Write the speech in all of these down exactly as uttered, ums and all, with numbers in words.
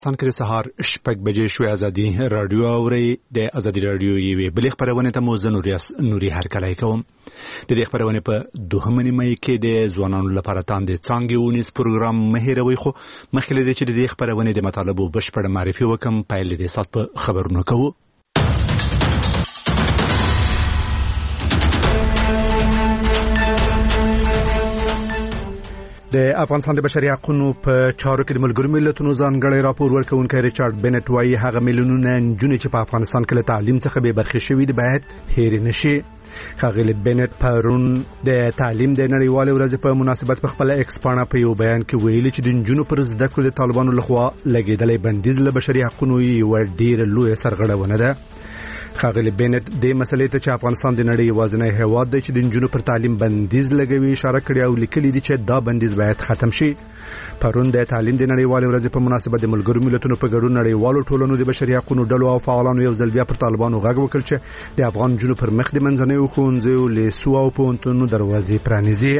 څنګه سهار شپږ بجې شوې ازادي رادیو اوري د ازادي رادیو یوې بلې خبرونه ته مو زه نوریاس نوري هرکلی کوم. د دې خبرونه په دوهمه نیمه کې د ځوانانو لپاره تاند څنګه ونیس پروګرام مهیروي خو مخکې د چې د دې خبرونه د مطالبو بشپړ معرفي وکم پایل د سات په خبرونه کوو. د افغانستان د بشري حقوقو په چارو کې د ملګرو ملتونو ځانګړی راپور ورکونکي ریچارډ بنټ وايي هغه میلیونونه نجونې چې په افغانستان کې له تعلیم څخه بې برخې شوي دي باید هېر نشي. ښاغلي بنټ پرون د تعلیم د نړیوالې ورځې په مناسبت په خپل ایکس پاڼه په یو بیان کې ویلي چې د نجونو پر زده کړو د طالبانو لخوا لګېدلې بندیز له بشري حقوقو یو ډېر لوی سرغړونه ده. ښاغلي بنټ د مسلې ته چې افغانستان د نړۍ یوازینی هیواد دی چې د نجونو پر تعلیم بندیز لګوي اشاره کړې او لیکلي دي چې دا بندیز باید ختم شي. پرون د تعلیم د نړیوالې ورځې په مناسبت د ملګرو ملتونو په ګډون نړیوالو ټولنو د بشري حقوقو ډلو او فعالانو یو ځل بیا پر طالبانو غږ وکړ چې د افغان نجونو پر مخ د منځنیو ښوونځیو لیسو او پوهنتونونو دروازې پرانیزي.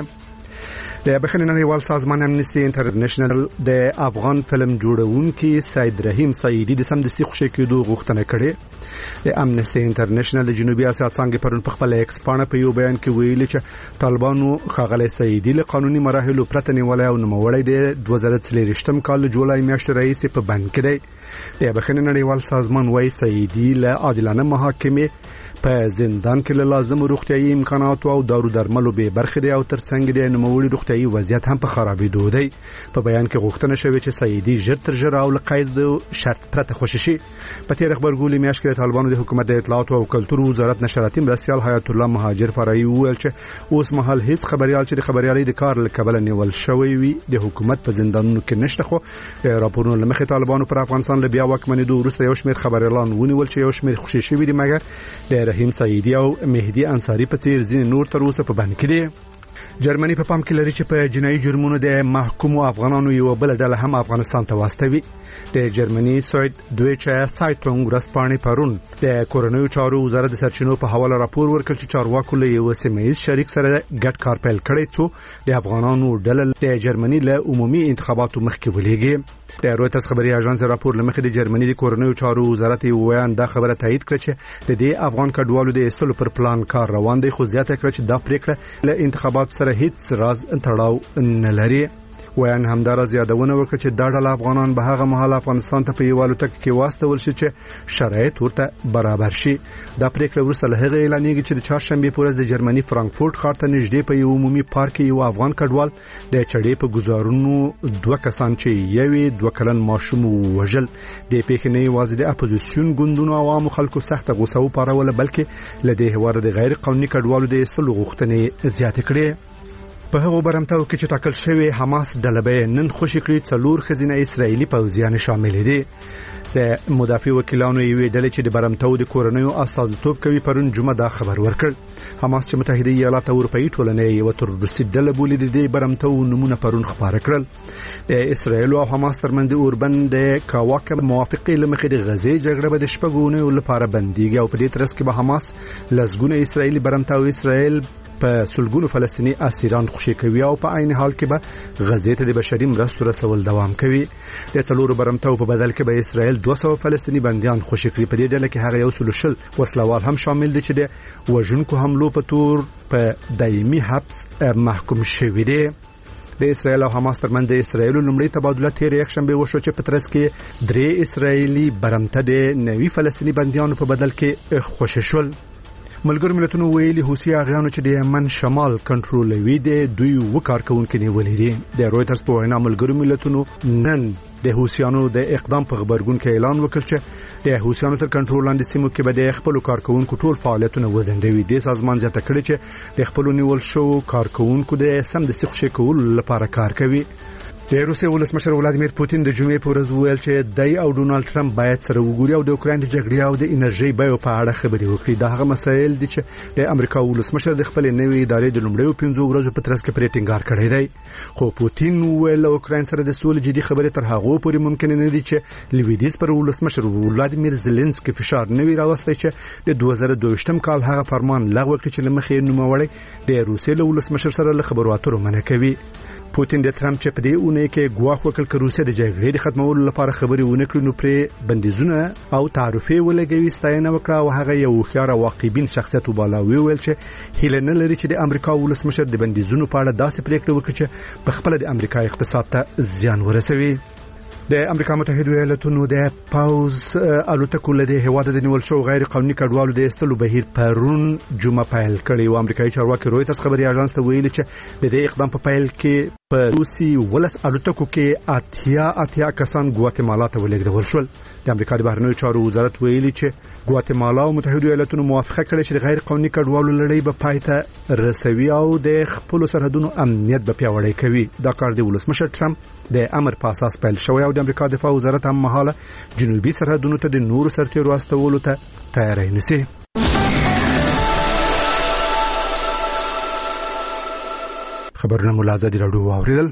د بخښنې نړیوال سازمان امنیستي انټرنیشنل د افغان فلم جوړونکي سید رحیم سعیدي د سمدستي خوشی کېدو غوښتنه کړې. د امنیستي انټرنیشنل د جنوبي اسیا څنګه پرون په خپل ایکس پاڼه په یو بیان کې ویلي چې طالبانو ښاغلي سعیدي له قانوني مراحلو پرته نیولای او نوموړی د دوه زره څلوېښتم کال جولای میاشتې راهیسې په بند کې دی. د بخښنې نړیوال سازمان وايي سعیدي له عادلانه محاکمې په زندان کې له لازم روغتيایي امکاناتو او دارو درملو به برخه دی او ترڅنګ د نوموړي روغتيایي وضعیت هم په خرابېدو دی. په بیان کې غوښتنه شوې چې سعیدي ژر تر ژره او له قید شرط پرته خوشی شي. په تیر خبرګولې میاشت کې طالبانو د حکومت د اطلاعات او کلتور وزارت نشراتي مرستیال حیات الله مهاجر فرعي وویل چې اوس مهال هیڅ خبريال چې د خبريالۍ د کار لکبل نیول شوی وي د حکومت په زندانونو کې نشته. خو راپورونو لمخې طالبانو پر افغانستان له بیا واکمنېدو وروسته یو شمېر خبريالان ونیول چې یو شمېر خوشی شوي دي مګر د رحیم سعیدي او مهدی انصاری په څیر ځین نور تر اوسه په بند کې دي. جرمني په پام کې لري چې په جنایي جرمونو د محکومو افغانانو یو بل ډله هم افغانستان ته واستوي. د جرمني سوید دویچه سایټونګ ورځپاڼې پرون د کورنیو چارو وزارت د سرچینو په حواله راپور ورکړ چې چارواکو له یو سیمه‌ایز شریک سره ګډ کار پیل کړی څو د افغانانو ډله د جرمني له عمومي انتخاباتو مخکې ولېږي. د رويټرز خبري اژانس راپور لمخې د جرمني د کورنیو چارو وزارت یې ویان دا خبره تایید کړه چې د دې افغان کډوالو د ایستلو پر پلان کار روان دی خو زیاته کړه چې دا پریکړه له انتخاباتو سره هیڅ راز تړاو نه لري. ویان همدار زیادونه وکړه چې دا ډول افغانان به هغه مهال افغانستان ته په یو الوتکه کې واستول شي چې شرایط ورته برابر شي. دا پریکړه وروسته له هغه اعلانېږي چې د چهارشنبه په ورځ د جرمني فرانکفورت ښار ته نږدې په یو عمومي پارک کې یو افغان کډوال د چړې په گزارونو دوه کسان چې یوې دوه کلن ماشوم وژل. د پیښې نه یوازې د اپوزیسیون ګوندونو او عامو خلکو سخت غوسه و پاروله بلکې له دې هواره د غیر قانوني کډوالو د ایستلو غوښتنې زیاتې کړې. په هغه برمتاو کې چې ټاکل شوی حماس ډله به نن خوشی کړی څلور خزینه اسرایلی پوځیان شامل دي. د مدافع وکیلانو یوې ډلې چې د برمتاو د کورنیو استازیتوب کوي پرون جمعه دا خبر ورکړ. حماس چې متحده ایالات اروپאי ټولنې یو تروریستي ډله بولي د برمتاو نمونه پرون خبره کړل. د اسرایل او حماس ترمنځ د اوربند د کاواکه موافقې لمخې د غزې جګړه به د شپږونې لپاره بنديږي او په دې ترڅ کې به حماس لزګونه اسرایلی برمتاو اسرایل په سلګونو فلسطینی اسیران خوشی کوي او په عین حال کې به غزې ته د بشري مرستو رسول دوام کوي. د څلورو برمتاو په بدل کې به اسرائیل دوه سوه فلسطینی بنديان خوشی کړي. په دې ډله کې هغه یو سل شل وسلوال هم شامل دي چې د وژونکو حملو په تور په دایمي حبس محکوم شوي دي. د اسرائیل او حماس ترمنځ د اسرائیل لومړی تبادله تیر یک شنبه وشو چې په ترڅ کې درې اسرائیلی برمته د نوي فلسطینی بنديانو په بدل کې خوشی شول. ملګرو ملتونو ویلي حوثي اغیانو چې د یمن شمال کنټرولوي دي دوی وکارکونکو نیولې دي. د رويټرز په وینا ملګرو ملتونو نن د حوثیانو د اقدام په خبرګون کې اعلان وکړ چې د حوثیانو تر کنټرول لاندې سیمو کې به د خپل کارکونکو ټول فعالیتونه وزندوي. د سازمان زیاته کړی چې د خپل نیول شو کارکونکو د سم د سیخ شکول لپاره کار کوي. د روسیې ولسمشر ولادیمیر پوتین د جمعې په ورځ ویل چې دای او ډونالد ټرمپ باید سره وګوري او د اوکراین د جګړې او د انرژي بیو په اړه خبرې وکړي. دا هغه مسایل دي چې د امریکا ولسمشر د خپل نوې ادارې د لومړیو پنځو ورځو په ترڅ کې پرې ټینګار کړی دی. خو پوتین ویل اوکراین سره د سولې جدي خبرې تر هغه پورې ممکن نه دي چې لویدیز پر ولسمشر ولادیمیر زيلنسکي فشار نه وی راوستي چې د دوه زره دوه کال هغه فرمان لغوه کړي چې لمخې نوموړی د روسیې ولسمشر سره له خبرو اترو منع کوي. پوتین د ترامپ چې په دې اونۍ کې ګواښ وکړ چې روسیه د جګړې د ختمولو لپاره خبرې ونه کړي نو پرې بندیزونه او تعرفې ولګوي ستاینه وکړه او هغه یو هوښیار واقعبین شخصیت وبالاوي ویل چې هیله نه لري چې د امریکا ولسمشر د بندیزونو په اړه داسې پریکړه وکړي چې په خپل د امریکا اقتصاد ته زیان ورسوي. د امریکا متحده ایالاتونو د پاوز الوتکو له هیواد د نیول شو غیر قانوني کډوالو د استلو بهیر پرون جمعه پیل کړی او امریکایي چارواکي رويټرز خبري اژانس ته ویلي چې د دې اقدام په پیل کې په روسي ولس الوتکو کې اتیا اتیا کسان ګواتیمالا ته ولېږدول شول. د امریکا د بهرنیو چارو وزارت ویلي چې ګواتیمالا او متحده ایالاتونو موافقه کړې چې غیر قانوني کډوالو لړۍ به پای ته رسوي او د خپل سرحدونو امنیت به پیاوړی کوي. دا کار د ولسمشر ټرمپ د امر په اساس پیل شوی او د امریکا دفاع وزارت هم مهاله جنوبي سرحدونو ته د نور سرتیرو استولو ته تیاری نیسي. خبرونه ملازم دي راډیو واوریدل.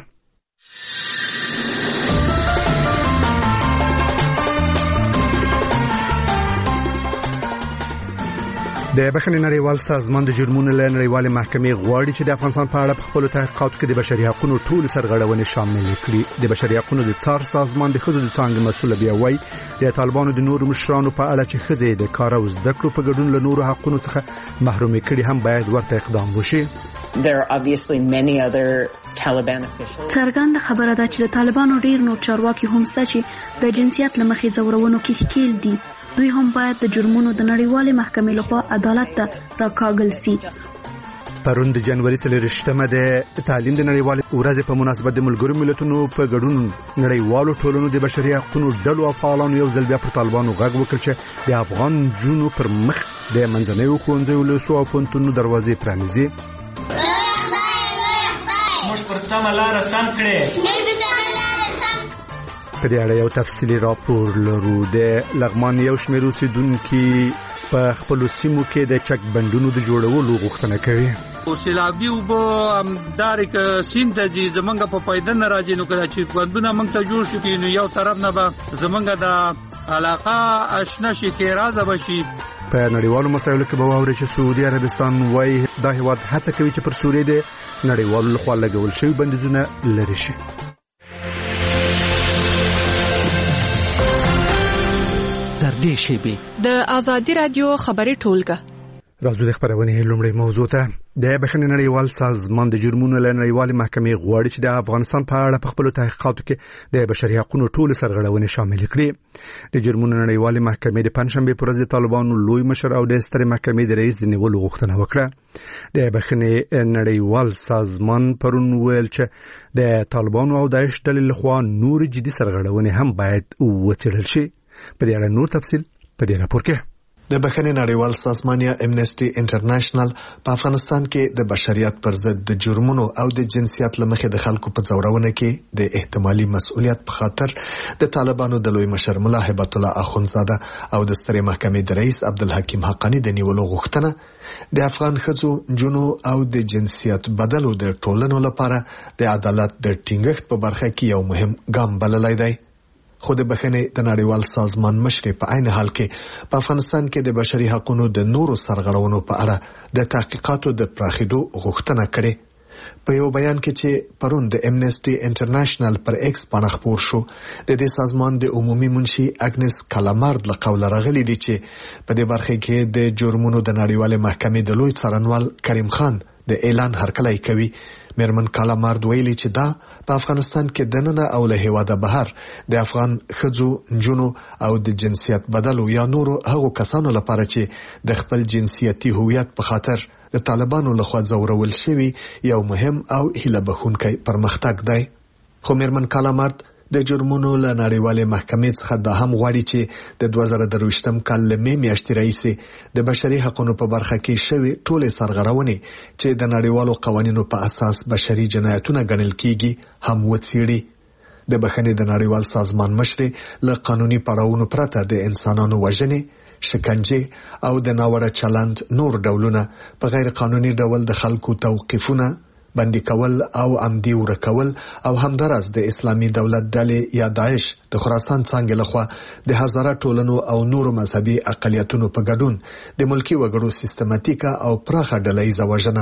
د بخښنې نړیوال سازمان د جرمونو له نړیوالې محکمې غواړي چې د افغانستان په اړه په خپل تحقیقاتو کې د بشري حقوقو ټول سرغړونې شامل کړي. د بشري حقوقو د څار سازمان د ښځو د څانګې مسؤل بیا وایي د طالبانو د نورو مشرانو په اړه چې ښځې د کار او زده کړو په ګډون له نورو حقوقو څخه محروم کړي هم باید ورته اقدام وشي. There are obviously many other Taliban officials. څرګنده خبره ده چې د طالبانو ډیر نور چارواکي هم شته چې د جنسیت لمخې ځورونو کې ښکیل دي. دوی هم باید د جرمونو د نړیوالې محکمې لخوا عدالت ته راکاږل شي. پرون د جنوري څلورشتمه د تعلیم د نړیوالې ورځې په مناسبت د ملګرو ملتونو په ګډون نړیوالو ټولنو د بشري حقوقو ډلو او فعالانو یو ځل بیا پر طالبانو غږ وکړ چې د افغان جنونو پر مخ د منځنیو ښوونځیو له سو او پونتونو دروازې پرانیزي. موږ پر سمه لار سم کړې. په دې اړه یو تفصیلي راپور لرو. د لغمان یو شمېر اوسیدونکي په خپل سیمو کې د چک بندونو د جوړولو غوښتنه کوي. او سیلابي وبو امداري ک سیند چې زمونږ په پایده نه راځي نو کله چې بندونه موږ ته جوړ شي نو یو طرف نه به زمونږ د علاقه آشنا شي کې راځي بشي. په نړیوالو مسایلو کې به واوري چې سعودي عربستان وايي دا هیواد هڅه کوي چې پر سوریه د نړیوالو لخوا لګول شوی بندیزونه لري شي. در دې شیبه د آزادی رادیو خبري ټولګه راځو د خبرونه لومړی موضوع ته. د بخښنې نړیوال سازمان د جرمونو له نړیوالې محکمې غواړي چې د افغانستان په اړه په خپل تحقیقاتو کې د بشري حقوقو ټول سرغړونې شامل کړي. د جرمونو نړیوالې محکمې د پنځشنبه پر ورځ د طالبانو لوی مشر او د سترې محکمې د رئیس د نیولو غوښتنه وکړه. د بخښنې نړیوال سازمان پرون ویل چې د طالبانو او داعش ډلې لخوا نور جدي سرغړونې هم باید وڅېړل شي. په دې اړه نور تفصیل په دې راپور کې. د بخښنې نړیوال سازمان یا امنیسټي انټرنیشنل په افغانستان کې د بشریت پر ضد د جرمونو او د جنسیت لمخې د خلکو په ځورونه کې د احتمالي مسؤلیت په خاطر د طالبانو د لوی مشر ملا هیبت الله اخونزاده او د سترې محکمې د رئیس عبدالحکیم حقانی د نیولو غوښتنه د افغان ښځو جنو او د جنسیت بدلو د ټولنو لپاره د عدالت د ټینګښت په برخه کې یو مهم ګام بللی دی. خو د بخښنې د نړیوال سازمان مشر په عین حال کې په افغانستان کې د بشري حقوقو د نورو سرغړونو په اړه د تحقیقاتو د پراخېدو غوښتنه کړې. په یو بیان کې چې پرون د امنیسټي انټرنیشنل پر ایکس باندې خبر شو د دې سازمان د عمومي منشي اګنس کالامارد له قوله راغلي دي چې په دې برخه کې د جرمونو د نړیوالې محکمې د لوی څارنوال کریم خان د اعلان هرکلی کوي. میرمن کالامارد ویلي چې دا په افغانستان کې دننه او له هیواده بهر د افغان ښځو جنو او د جنسیت بدلو یا نورو هغو کسانو لپاره چې د خپل جنسیتي هویت په خاطر د طالبانو لخوا ځورول شوی یو مهم او هیله بخښونکی پرمختګ دی. خو میرمن کالامارد د جرمونو له نړیوالې محکمې څخه دا هم غواړي چې د دوه زره درویشتم کال له مې میاشتې راهیسې د بشري حقوقو په برخه کې شوی ټولې سرغړونې چې د نړیوالو قوانینو په اساس بشري جنایتونه ګڼل کیږي هم وڅېړي. د بخښنې د نړیوال سازمان مشر له قانوني پړاوونو پرته د انسانانو وژنې، شکنجه او د ناوړه چلند نور ډولونه په غیر قانوني ډول د خلکو توقیفونه، بندي کول او عمدي ورکول او همدارس د اسلامي دولت ډلې یا داعش د خراسان څنګه لخوا د هزاره ټولنو او نورو مذهبي اقلیتونو په ګډون د ملکی وګړو سیستماتیکه او پراخه ډله‌ایزه وژنه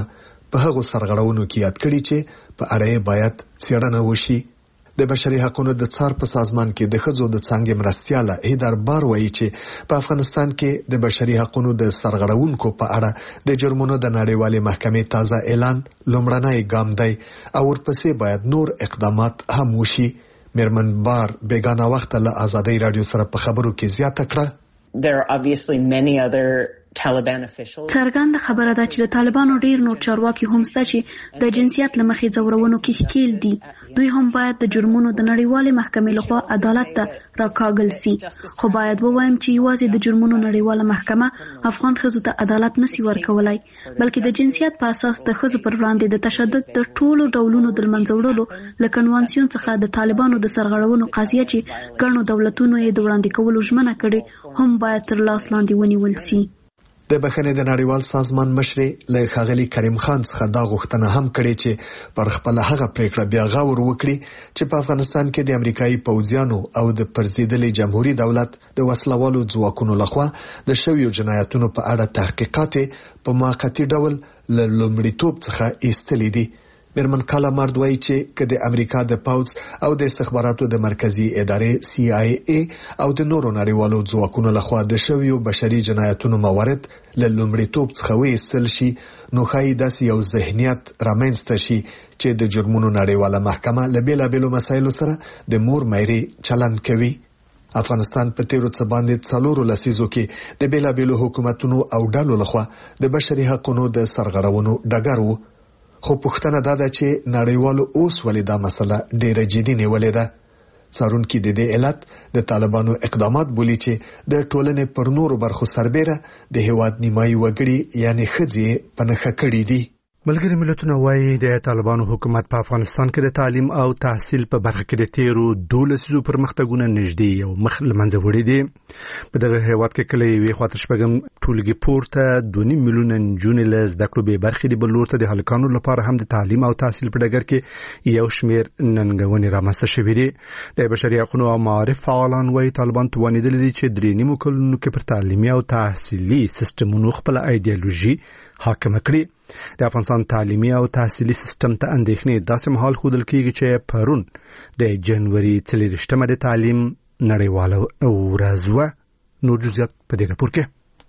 په هغو سرغړونو کې یاد کړي چې په اړه باید څېړنه وشي. د بشري حقوقو د څار په سازمان کې د ښځو د څانګې مرستیاله هیدر بار وایي چې په افغانستان کې د بشري حقوقو د سرغړونکو په اړه د جرمونو د نړیوالې محکمې تازه اعلان لومړنی ګام دی او ورپسې باید نور اقدامات هم وشي. میرمن بار بیگانه وخت له آزادۍ رادیو سره په خبرو کې زیاته کړه. There are obviously many other Taliban officials. څرګنده خبره ده چې د طالبانو ډیر نور چارواکي هم شته چې د جنسیت لمخې ځورونو کې ښکیل دي. دوی هم باید د جرمونو د نړیوالې محکمې لخوا عدالت ته راکاږل سي. خو باید ووایم چې یوازې د جرمونو نړیواله محکمه افغان ښځو ته عدالت نسی ورکولای، بلکې د جنسیت په اساس د ښځو پر وړاندې د تشدد د ټولو ډولونو د منځه وړلو له کنوانسیون څخه د طالبانو د سرغړونو قضیه چې ګڼو دولتونو یې د وړاندې کولو ژمنه کړې هم باید تر لاس لاندې ونیول سي. د بخښنې د نړیوال سازمان مشرې له ښاغلي کریم خان څخه دا غوښتنه هم کړې چې پر خپل هغه پریکړه بیا غور وکړي چې په افغانستان کې د امریکایي پوځیانو او د پرزیدلي جمهوریت دولت د وسلوالو ځواکونو لخوا د شویو جنایتونو په اړه تحقیقات په موقتی ډول له لومړیتوب څخه ایستلې دي. میرمن کالا مارد وایي چې که د امریکا د پوځ او د استخباراتو د مرکزی ادارې سی آی ای او د نورو نړیوالو ځواکونو لخوا د شویو بشري جنایتونو موارد له لومړیتوب څخه وایستل شي، نو ښایي داسې یو ذهنیت رامنځته شي چې د جرمونو نړیواله محکمه له بیلابیلو مسایلو سره د مور مېرې چلند کوي. افغانستان په تیرو څه باندې څلورو لسیزو کې د بیلابیلو حکومتونو او ډلو لخوا د بشري حقوقو د سرغړونو ډګر وو. خو پوښتنه دا ده چې نړیوالو اوس ولې دا مسله ډیره جدي نیولې ده. څارونکي د دې علت د طالبانو اقدامات بولي چې د ټولنې پر نورو برخو سربېره د هیواد نیمایي وګړي یعنی ښځې په نښه کړي دي. ملګری ملتونه وایي د طالبانو حکومت په افغانستان کې د تعلیم او تحصیل په برخه کې د تیرو دولسو پرمختګونو نږدې یو مخ لمنځه وړي دي. په دغه هیواد کې کله یوې خواته شپږم ټولګي پورته دوه نیم میلیونه نجونې له زده کړو بې برخې دي، بل لور ته د هلکانو لپاره هم د تعلیم او تحصیل په ډګر کې یو شمېر ننګونې رامنځته شوې دي. د بشري حقوقو او معارف فعالان وایي طالبان توانېدلي دي چې درې نیمو کلونو کې پر تعلیمي او تحصیلي سیستمونو خپل ایډیالوژي حاکمه کړي. د افغانستان تعلیمي او تحصیلي سیستم ته اندېښنې داسې مهال ښودل کېږي چې پرون د جنوري څلېرویشتمه د تعلیم نړیواله ورځ وه. نور جزئیات په دې راپور کې.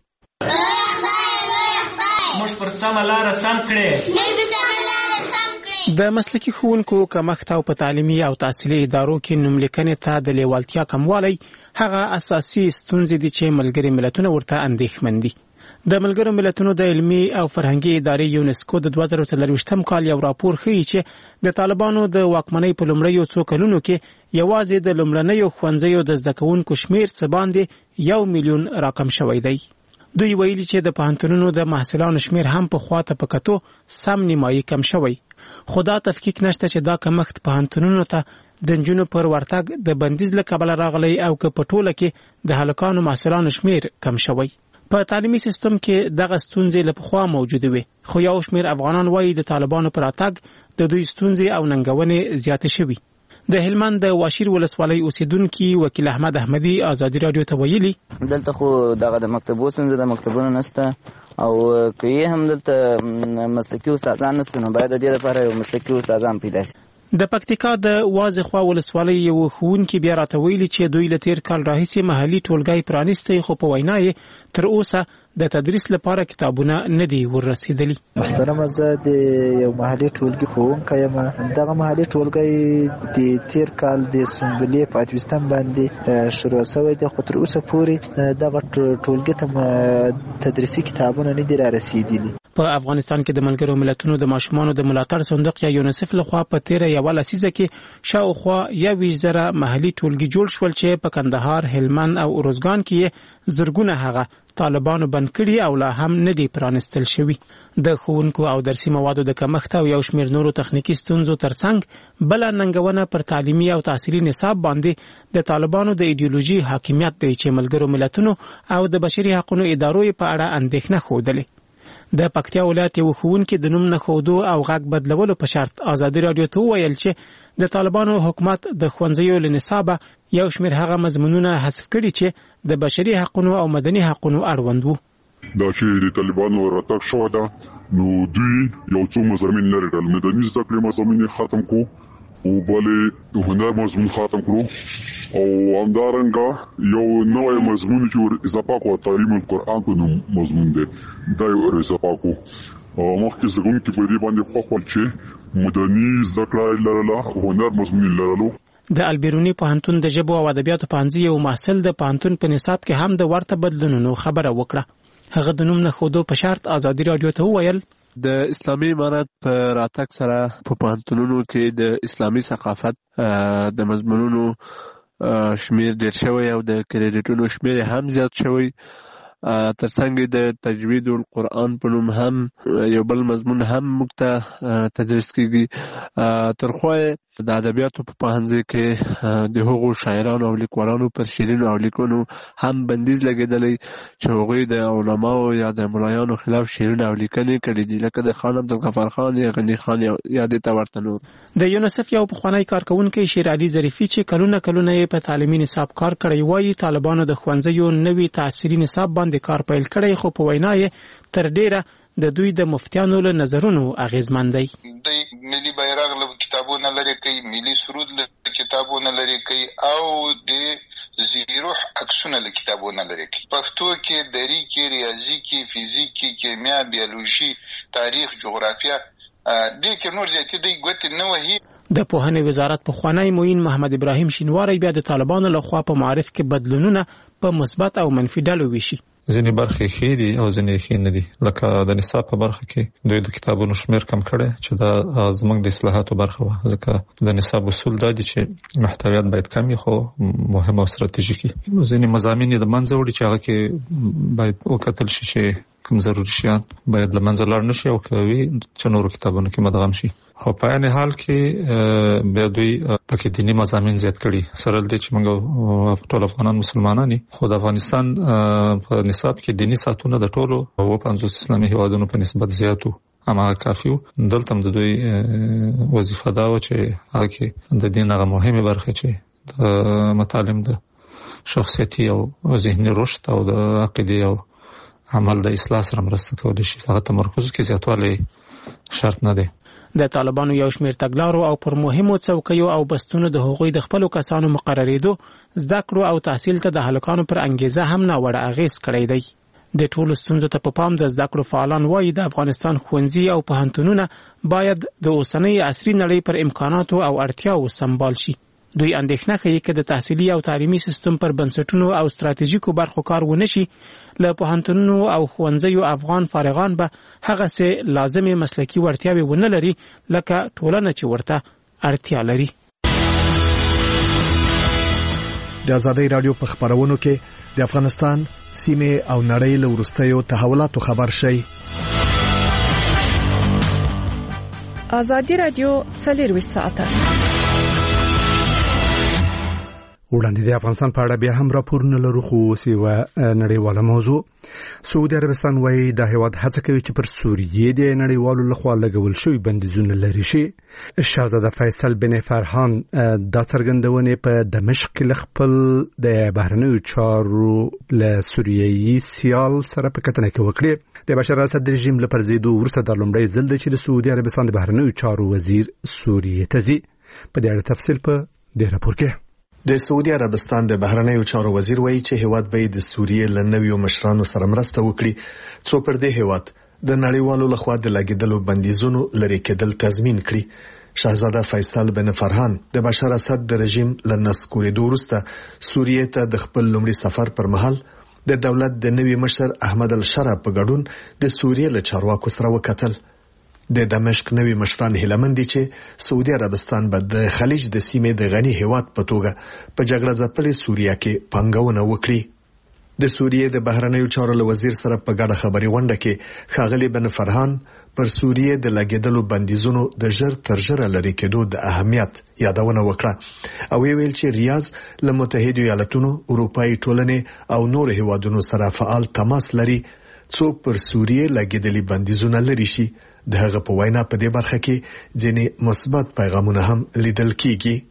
موږ پر سمه لاره سم کړې. د مسلکي ښوونکو کمښت او په تعلیمي او تحصیلي ادارو کې نوملیکنې ته د لیوالتیا کموالی هغه اساسي ستونزې دي چې ملګري ملتونه ورته اندېښمن دي. د ملګرو ملتونو د علمي او فرهنګي ادارې یونسکو د دوه زره څلرویشتم کال یو راپور ښیي چې د طالبانو د واکمنۍ په لومړیو څو کلونو کې یوازې د لومړنیو ښوونځیو د زده کوونکو شمیر څه باندې یو میلیون راکم شوی دی. دوی ویلي چې د پوهنتونونو د محصلانو شمیر هم په خواته په کتو سم نیمایي کم شوی. خو دا تفکیک نشته چې دا کمښت پوهنتونونو ته د نجونو پر ورتګ د بندیز له کبله راغلی او که په ټوله کې د هلکانو محصلانو شمیر کم شوی. په تعلیمي سیستم کې دغه ستونزې له پخوا موجوده وي، خو یو شمیر افغانان وایي د طالبانو پر راتګ د دوی ستونزې او ننګونې زیاتې شوي. د هلمند د واشیر ولسوالۍ اوسیدونکي وکیل احمد احمدي آزادي رادیو ته ویلي دلته خو دغه د مکتبو ستونزه د مکتبونو نشته او که یې هم دلته مسلکي استادان نشته نو باید د دې لپاره یو مسلکي استادان پیدا شي. د پکتیکا د واځخوا ولسوالۍ یو ښوونکي بیا راته ویلي چې دوی له تیر کال راهیسې محلي ټولګی پرانیستی، خو په وینا یې تر اوسه د تدریس لپاره کتابونه نه دي ورسېدلي. محترمه زه د یو محلي ټولګي ښوونکی یم. دغه محلي ټولګی د تیر کال د سنبلې په اتویستم باندې شروع شوی دی، خو تر اوسه پورې دغه ټولګي ته تدریسي کتابونه نه دي رارسېدلي. په افغانستان کې د ملګرو ملتونو د ماشومانو د ملاتړ صندوق یا یونیسف لخوا په تیره یوه لسیزه کې شاوخوا یوویشت زره محلي ټولګي جوړ شول چې په کندهار، هلمند او ارزګان کې زرګونه هغه طالبانو بند کړي او لا هم نه دي پرانستل شوي. د ښوونکو او درسي موادو د کمښت او یو شمېر نورو تخنیکي ستونزو ترڅنګ بله ننګونه پر تعلیمي او تحصیلي نصاب باندې د طالبانو د ایډیولوژي حاکمیت دی چې ملګرو ملتونو او د بشري حقوقو ادارو په اړه اندېښنه ښودلې. د پکتیا ولایت یو ښوونکي د نوم نه ښودو او غږ بدلولو په شرط آزادي رادیو ته وویل چې د طالبانو حکومت د ښوونځیو له نصابه یو شمېر هغه مضمونونه حذف کړي چې د بشري حقوقو او مدني حقوقو اړوند وو. دا چې د طالبانو راتګ شو ده نو دوی یو څو مضامین لري کړل. مدني زده کړې مضامین ختم کو او بلې هنر مضمون ختم کړو او همدارنګه یو نوې مضمون چې اضافه کو تعلیم القرآن په نوم مضمون دی دا یو اضافه کو. مخکې زګون کې په دې باندې خو خپل چې مدني زده کړې لرله هنر مضمون لرلو. د البیرونی پوهنتون د ژبو او ادبیاتو پوهنځي یو محصل د پوهنتون په نصاب کې هم د ورته بدلونونو خبره وکړه. هغه د نوم نه خودو په شرط ازادي رادیو ته وویل د اسلامي امارت په راتګ سره په پوهنتونونو کې د اسلامي ثقافت د مضمونونو شمیر ډیر شوی او د کریډټونو شمیر هم زیات شوی. ترڅنګ د تجوید القرآن په نوم هم یو بل مضمون هم موږ ته تدریس کیږي. ترخوا د ادبیاتو په پوهنځي کې د هغو شاعرانو او لیکوالانو پر شعرونو او لیکنو هم بندیز لګیدلی چې هغوی د علماو یا د ملایانو خلاف شعرونه او لیکنې کړي دي لکه د خان عبدالغفار خان یا غنی خان یا د ته ورته نور. د یونیسف یو پخوانی کارکونکی شیر علي ظریفي چې کلونه کلونه یې په تعلیمي نصاب کار کړی وایي طالبانو د ښوونځیو نوي تعصیري نصاب باندې کار پیل کړی خو په وینا یې تر ډیره د دوی د مفتیانو له نظرونو اغیزمن دی. دوی ملي بیرغ له کتابونه لري کوي، ملي سرود له کتابونه لري کوي او د زیروح عکسونه له کتابونه لري کوي. پښتو کې دري کې ریاضي کې فزیک کې کیمیا بیولوژي تاریخ جغرافیا دې کې نور زیاتې دی ګوت نه وهي. د پوهنې وزارت په خوانی موین محمد ابراهیم شینواری بیا د طالبانو له خوا په معارف کې بدلونونه په مثبت او منفي ډلو ویشي. ځینې برخې ښې دي او ځینې ښې نه دي. لکه د نصاب په برخه کې دوی د کتابونو شمیر کم کړي چې دا زموږ د اصلاحاتو برخه وه، ځکه د نصاب اصول دا دي چې محتویات باید کم وي خو مهم او ستراتیژیکي. ځینې مضامین د منځه وړي چې هغه کې باید وکتل شي چې کوم ضروري شیان باید له منځه لاړ نشي او کوي چې نورو کتابونو کې مدغم شي. خو په عین حال کې بیا دوی پکې دیني مضامین زیات کړي. سره دې چې موږ ټول افغانان مسلمانان خو د افغانستان په نصاب کې دیني ساتونه د ټولو او پنځوس اسلامي هیوادونو په نسبت زیاتو اما کافیو. دلته د دوی وظیفه دا و چې هغه کې د دین هغه مهمه برخه چې د مطالب د شخصیتي او ذهني رشد او د عقیده او عمل د اصلاح سره مرسته کولی شي. هغه تمرکز کې زیاتوالی شرط نه دی. د طالبانو یو شمیر تګلارو او پر مهمو څوکیو او بستونو د هغوی د خپلو کسانو مقرریدو زده کړو او تحصیل ته د هلکانو پر انګیزه هم ناوړه اغیز کړی دی. د ټولو ستونزو ته په پام د زده کړو فعالان وایي د افغانستان ښوونځي او پوهنتونونه باید د اوسنۍ عصري نړۍ پر امکاناتو او اړتیاو سمبال شي. دوی اندېښنه کوي چې د تحصیلي او تعلیمي سیستم پر بنسټونو او ستراتیژیکو برخو کار ونشي له پوهنتونونو او ښوونځیو افغان فارغان به هغه څه لازمي مسلکي وړتیاوې ونه لري لکه ټولنه چې ورته اړتیا لري. د آزادۍ رادیو په خبرونو کې د افغانستان سیمه او نړۍ له وروستیو تحولاتو خبر شي. آزادۍ رادیو څلور ساعته وړاندې د افغانستان په اړه بیا هم راپورونه لرو خو سی و نړیواله موضوع. سعودي عربستان وايي د هیواد هڅه کوي چې پر سوریې د نړیوالو لخوا لګول شوی بندیزونه لري شي. شاهزاده فیصل بن فرحان د څرګندونې په دمشق کې خپل د بهرنیو چارو له سوریې سیال سره په کتنه کې وکړي. د بشار اسد رژیم له پرځېدو وروسته د لومړي ځل د چې د سعودي عربستان د بهرنیو چارو وزیر سوریې ته ځي. په دې اړه تفصیل په دې راپور کې. د سعودي عربستان د بهرنیو چارو وزیر وایي چې هیواد به د سوریې له نویو مشرانو سره مرسته وکړي څو پر دې هیواد د نړیوالو لخوا د لګیدلو بندیزونو لري کېدل تضمین کړي. شاهزاده فیصل بن فرحان د بشار اسد د رژیم له نسکورېدو وروسته سوریې ته د خپل لومړي سفر پر مهال د دولت د نوي مشر احمد الشرع په ګډون د سوریې له چارواکو سره وکتل. د دمشق نوي مشران هیلمن دي چې سعودي عربستان به د خلیج د سیمې د غني هیواد په توګه په جګړه ځپلې سوریه کې پنګونه وکړي. د سوریې د بهرنیو چارو وزیر سره په ګډه خبري غونډه کې ښاغلي بن فرحان پر سوریې د لګیدلو بندیزونو د ژر تر ژره لري کېدو د اهمیت یادونه وکړه او ویل چې ریاض له متحده ایالاتونو، اروپאי ټولنې او نور هیوادونو سره فعال تماس لري څو پر سوریې لګیدلي بندیزونه لري شي. دغه په وینا په دې برخه کې ځینې مثبت پیغامونه هم لیدل کیږي.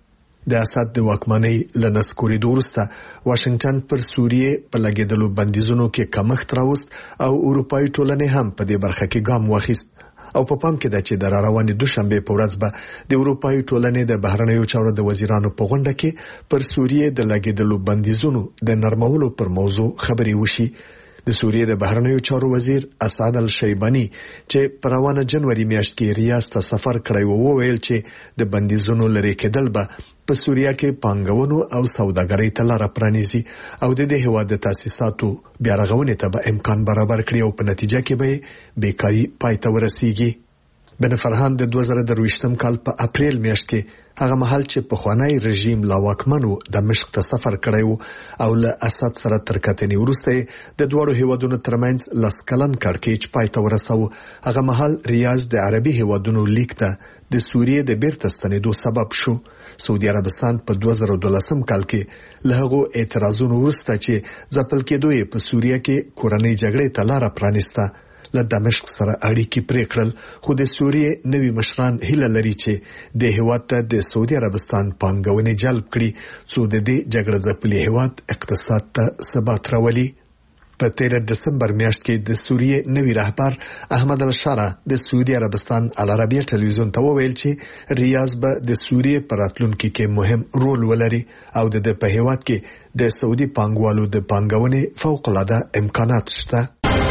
د اسد د واکمنۍ لنسکوري وروسته واشنگټن پر سوریه په لګیدلو بندیزونو کې کمښت راوست او اروپאי ټولنې هم په دې برخه کې ګام واخیست او په پام کې ده چې د راروانې دوشنبه په ورځ به د اروپאי ټولنې د بهرنیو چارو د وزیرانو په غونډه کې پر سوریه د لګیدلو بندیزونو د نرمولو پر موضوع خبرې وشي. د سوریه د بهرنیو چارو وزیر اسعد الشیبانی چې په روانه جنوري میاشت کې ریاض ته سفر کړی وو ویل چې د بندیزونو لري کېدل به په سوریه کې پانګونو او سوداګرۍ ته لار پرانیزي او د دې هیواد د تاسیساتو بیا رغونې ته به امکان برابر کړي او په نتیجه کې به بیکاری پای ته ورسیږي. بن فرهان د دوه زره درویشتم کال په اپریل میاشت کې هغه مهال چې په خوانی رژیم لا واکمنو دمشق ته سفر کړی او له اسد سره تر کتنې وروسته د دوه هیوادونو ترمنځ لسکلن کړکېچ پای ته ورساو. هغه مهال ریاض د عربي هیوادونو لیک ته د سوریه د بیرته ستنېدو سبب شو. سعودي عربستان په دوه زره دولسم کال کې له هغو اعتراضونو وروسته چې ځپل کېدوی په سوریه کې کورنۍ جګړې ته لار پرانیسته له دمشق سره اړیکې پرې کړل، خو د سوریه نوي مشران هیله لري چې د هیواد ته د سعودي عربستان پانګونې جلب کړي څو د دې جګړه ځپلي هیواد اقتصاد ته ثبات راولي. په تیر دسمبر میاشت کې د سوریه نوي رهبر احمد الشارع د سعودي عربستان العربیه ټلویزیون ته وویل چې ریاض به د سوریه پر راتلونکي کې مهم رول ولري او د په هیواد کې د سعودي پانګوالو د پانګونې فوق العاده امکانات شته.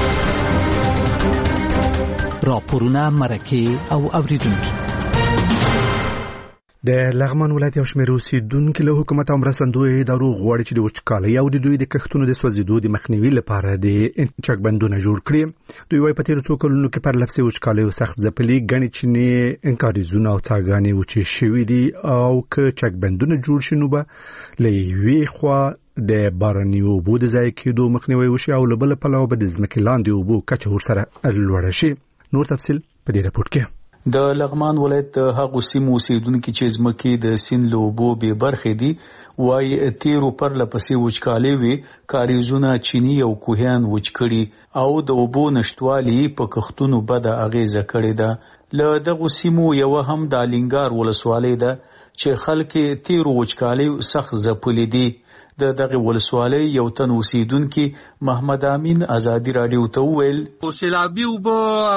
راپورونه مرکه او اوریدونکو د لغمان ولایت یو شمېر اوسیدونکو له حکومت او مرستندویه ادارو غواړي چې د وچکالۍ او د دوی د کښتونو د سوځېدو د مخنیوي لپاره د چکبندونه جوړ کړي. دوی وايي په تېرو څو کلونو کې پر لفظي وچکالۍ او سخت ځپلي ګڼې چینې انکاریزونه او څاګانې وچې شوي دي او که چکبندونه جوړ شي نو به له یوې خوا د باراني اوبو د ضایع کېدو مخنیوی وشي او له بله پلوه به د ځمکې لاندې اوبو کچه ورسره لوړه شي. نور تفصیل په دې راپور کې. د لغمان ولایت د هغو سیمو اوسیدونکو چې ځمکې د سیند له اوبو بې برخې دي وايي تیرو پر لپسې وچکالۍ وي، کاریزونه چینی او کوهیان وچ کړي او د اوبو نشټوالي په کښتونو بده اغیزه کړې ده. له دغو سیمو یو هم د الینګار ولسوالۍ ده چې خلک تیرو وچکالۍ سخت ځپلي دي. د دغه ولسوالۍ یو تن اوسیدونکو محمد امین ازادي رادیو ته ویل سیلابي وبو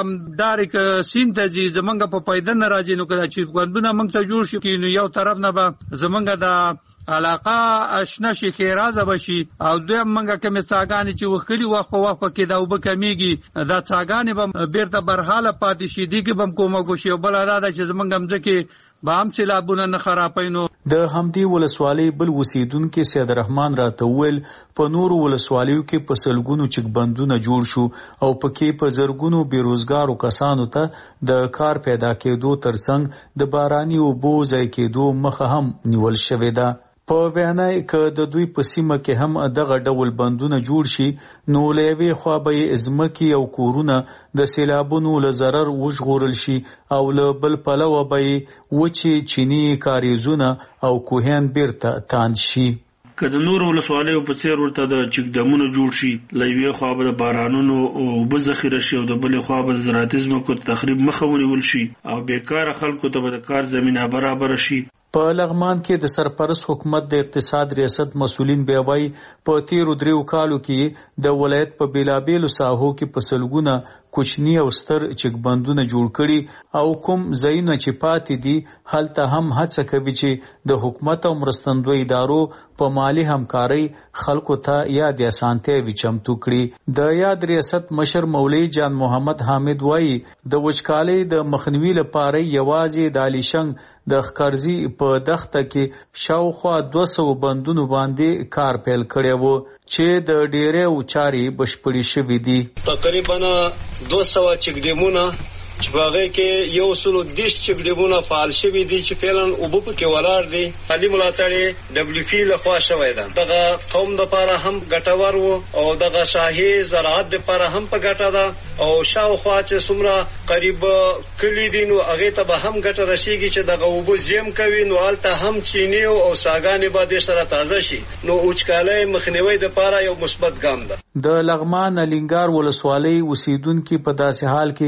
دارک سینتجی زمونږ په پایدن راځي نو کله چې غوندونه موږ ته جوړ شي نو یو طرف نه به زمونږ د علاقه آشنا شي خیرازه بشي او دوی موږ کوم څاګانې چې وخلی وخت په وخت کې دا وب کمیږي دا څاګانې به بیرته برحاله پاتې شي دي کې بم کومه کوشي بل اراده چې زمونږ مځکه بام سیلابونه نه خرابینو. د همدې ولسوالۍ بل وسیدونکو سید رحمان راته ویل په نورو ولسوالیو کې په سلګونو چک بندونه جوړ شو او پکې په زرګونو بیروزګارو کسانو ته د کار پیدا کېدو ترڅنګ د باراني اوبو ځای کېدو مخه هم نیول شوې ده. په وینای ک د دوی په سیمه کې هم دغه ډول بندونه جوړ شي نو لوي خو به ازمکي او کورونه د سیلابونو له zarar وژغورل شي او له بل پلوه به وچی چینی کاریزونه او کوهین بیرته تاند شي. که د نور ولسوالیو په څیر ورته د چکدمونو جوړ شي لوي خو به بارانونو او بزخیره شي او د بل خو به زراعتیزم کو تخریب مخاوني ول شي او بیکاره خلکو ته به کار زمينه برابر شي. په لغمان کې د سرپرست حکومت د اقتصاد ریاست مسولین بیا وایي په تیرو دریو کالو کې د ولایت په بیلابیلو ساحو کې په سلګونه کوچنی او ستر چکبندونه جوړ کړي او کوم ځایونه چې پاتې دي هلته هم هڅه کوي چې د حکومت او مرستندوی ادارو په مالی همکارۍ خلکو ته یاد اسانتیا وي چمتو کړي. د یاد ریاست مشر مولوی جان محمد حامد وایي د وچکالۍ د مخنیوي لپاره یوازې د علیشنګ د خکارزي په دښته کې شاوخوا دوه سوه بندونو باندې کار پیل کړی وو چې د ډیره اوچاري بشپړي شوې دي. تقریبا دوه سوه چکډیمونه چې باغې کې یو سلو دیش چکډیمونه فعال شوي دي چې فعلا اوبه پکې ولاړ دي. علي ملاتړ دبليو پی لخوا شوی ده. دغه قوم لپاره هم ګټور وو او دغه شاهي زراعت لپاره هم په ګټه ده او شاوخوا چې څومره قریب کلی دي نو هغه ته به هم ګټه رسیږي چې دغه اوبه زیم کوي نو الته هم چینی او ساګانې به د سره تازه شي نو وچکالۍ مخنیوي لپاره یو مثبت ګام ده. د لغمان الینګار ولسوالۍ اوسیدونکو په داسې حال کې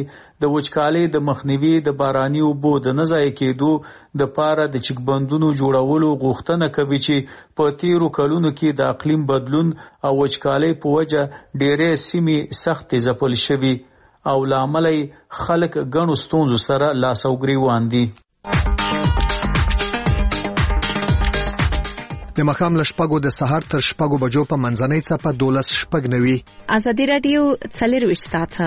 د وچکالۍ د مخنیوي د باراني اوبو د نه ضایع کېدو د پاره د چکبندونو جوړولو غوښتنه کوي چې په تیرو کلونو کې د اقلیم بدلون او وچکالۍ په وجه ډېرې سیمې سختې ځپل شوي او لامل خلک ګڼو ستونزو سره لاس او ګریوان دي. د مخام لشپګو د سحر تر شپګو بجو په منځنۍ څپه دولس شپګ نوي. ازادي رادیو څلرویشت ساعته.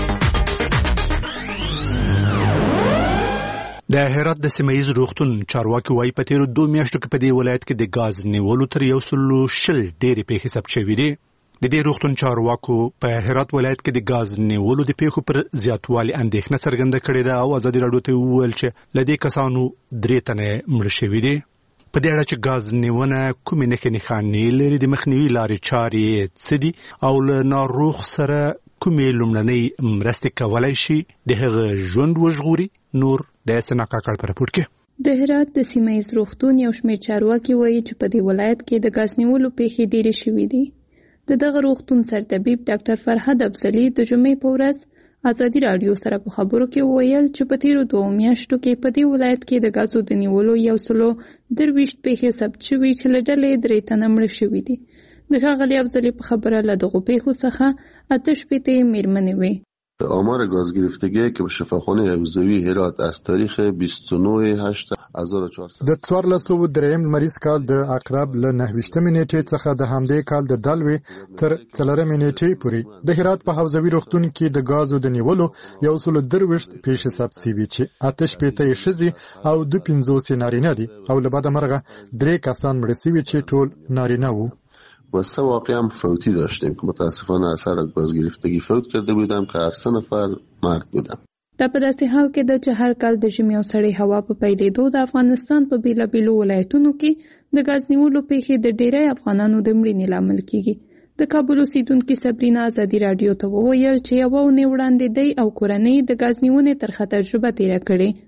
د هرات د سیمایي روغتون چارواکي وايي په تیرو دوه میاشتو کې په دې ولایت کې د غاز نیولو تر یو سل شل ډېرې پیښې ثبت شوې دي. د دې روغتون چارواکو په هرات ولایت کې د غاز نیولو د پیښو پر زیاتوالي اندېښنه څرګنده کړې ده او ازادي رادیو ته وویل چې لدې کسانو درې تنه مړه شوي دي. په دې اړه چې غاز نیونه کومې نښې نښانې لري، د مخنیوي لارې چارې څه دي او له ناروغ سره کومې لومړنۍ مرستې کولی شي د هغه ژوند وژغوري. نور د سنا کاکړ په رپورټ کې د هرات د سیمایي روغتون یو شمېر چارواکي وایي چې په دې ولایت کې د غاز نیولو پیښې ډېرې شوې دي. د دغه روغتون سرطبیب ډاکټر فرهاد افضلي د جمعې په ورځ ازادي رادیو سره په خبرو کې وویل چې په تیرو دوه میاشتو کې په دې ولایت کې د غازو د نیولو یو سلو درویشت پیښې ثبت شوي چې له ډلې درې تنه مړه شوي دي. د ښاغلي افضلي په خبره له دغو پیښو څخه اته شپېته مېرمنې وې. آمار گاز گرفتگی که به شفاخانه حوزوی هرات از تاریخ بیست و نه هشت هزار و چهارصد د څوارلس سوه دریم لمریز کال د عقرب له نهویشتمې نیټې څخه د همدې کال د دلوي تر څلورمې نیټې پورې د هرات په حوزوي روغتون کې د غازو د نیولو یو سل درویشت پیښې ثبت شوي چې اته شپېته یې ښځې او دوه پنځوس یې نارینه دي او له بده مرغه درې کسان مړه شوي چې ټول نارینه وو. و سه واقعی هم فوتی داشتیم که متاسفانه اثر گاز گرفتگی فوت کرده بودم که هر سه نفر مرد بودم. دا په داسې حال کې ده چې هر کال د ژمي او سړې هوا په پیلېدو د افغانستان په بیلابیلو ولایتونو کې د غاز نیولو پیښې د ډېری افغانانو د مړینې لامل کیږي. د کابل اوسیدونکي صبرینا ازادي رادیو ته وویل چې یوه اونۍ وړاندې دی او کورنۍ د غاز نیونې ترخه تجربه تېره کړې.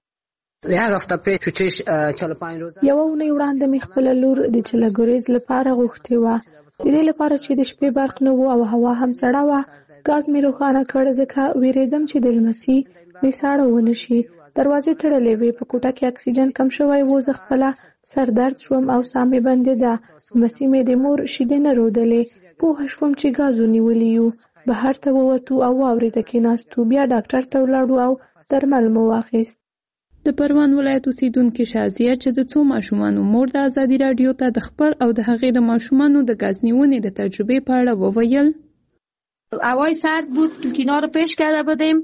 یوه اونۍ وړاندې مې خپله لور د چلګریز لپاره غوښتې وه، د دې لپاره چې د شپې برق نه و او هوا هم سړه وه. ګاز مې روښانه کړ ځکه ویرېدم چې د لمسي مې ساړه ونه شي. دروازې تړلې وې، په کوټه کې اکسیجن کم شوی و. زه خپله سر درد شوم او ساه مې بندېده. لمسي مې د مور شیدې نه رودلې. پوه شوم چې ګازو نیولي یو. بهر ته ووتو او واورې ته کېناستو. بیا ډاکټر ته ولاړو او درمل مو واخیست. د پروان ولایت اوسیدونکي شازیه چې د څو ماشومانو مور د ازادي رادیو ته د خپل او د هغې د ماشومانو د غاز نیونې د تجربې په اړه وویل. هوای سرد بود، تو کنار پیش کرده بودیم.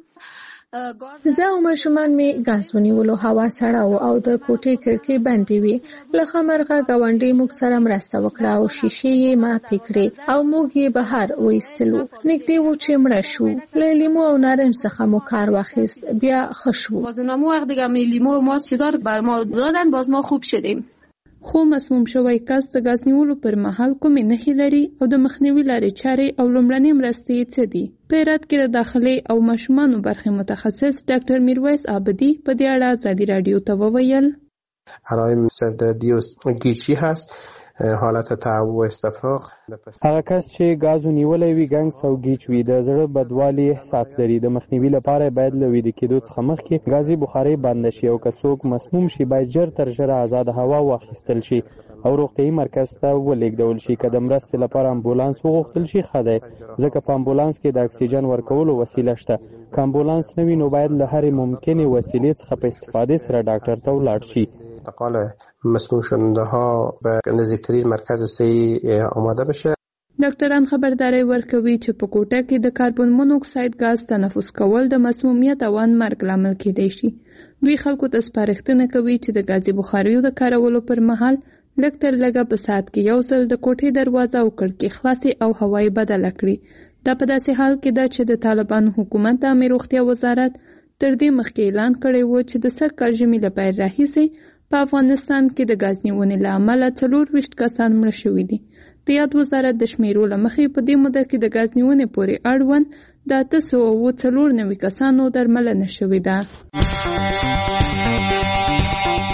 زه او ماشومان مې غاز ونیولو. هوا سړه و او د کوټې کړکۍ بندې وې. له ښه مرغه ګاونډۍ موږ سره مرسته وکړه او شیشې یې ماتې کړې او موږ یې بهر وایستلو. نږدې و چې مړه شو. له لیمو او نارنج څخه مو کار واخیست، بیا ښه شو. باز اونمو وقت دیگه می لیمو و ماست چیزا بر ما دادن، باز ما خوب شدیم. خو مسموم شوی کس د غاز نیولو پر مهال کومې نښې لري او د مخنیوي لارې چارې او لومړنۍ مرستې څه دي؟ په هرات کې د داخلي او ماشومانو برخې متخصص ډاکټر میرویس عابدی په دې اړه ازادي رادیو ته وویل. علائم سردردی و گیچی هست، حالت تعب و استفراغ. هغه کس چې غاز نیولای وي ګنګس او گیچ وي د زړه بدوالي احساس لري. د مخنیوي لپاره باید له ویده کېدو څخه مخکې غازي بخاري بند شي او که څوک مسموم شي باید ژر تر ژره آزاد هوا واخیستل شي او روغتیايي مرکز ته ولېږدول شي. که د مرستې لپاره امبولانس وغوښتل شي ښه دی، ځکه په امبولانس کې د اکسیجن ورکولو وسیله شته. که امبولانس نه وي نو باید له هرې ممکنې وسیلې څخه په استفادې سره ډاکټر ته ولاړ شي. انتقال مسموم شونده ها به نزدیکترین مرکز صحی آماده بشه. ډاکټران خبرداري ورکوي چې په کوټه کې د کاربن مونوکساید غاز تنفس کول د مسمومیت او مرګ لامل کېدای شي. دوی خلکو ته سپارښتنه کوي چې د غازي بخاریو د کارولو پر مهال لږ تر لږه په ساعت کې یو ځل د کوټې دروازه او کړکۍ خلاصې او هوایي بدله کړي. دا په داسې حال کې ده چې د طالبانو حکومت د عامه روغتیا وزارت تر دې مخکې اعلان کړی و چې د سږ کال ژمي له پیل راهیسې په افغانستان کې د غاز نیونې له امله څلور ویشت کسان مړه شوي دي. د یاد وزارت د شمیرو له مخې په دې موده کې د غاز نیونې پورې اړوند د اته سوه اووه څلور نوي کسانو درملنه شوې ده.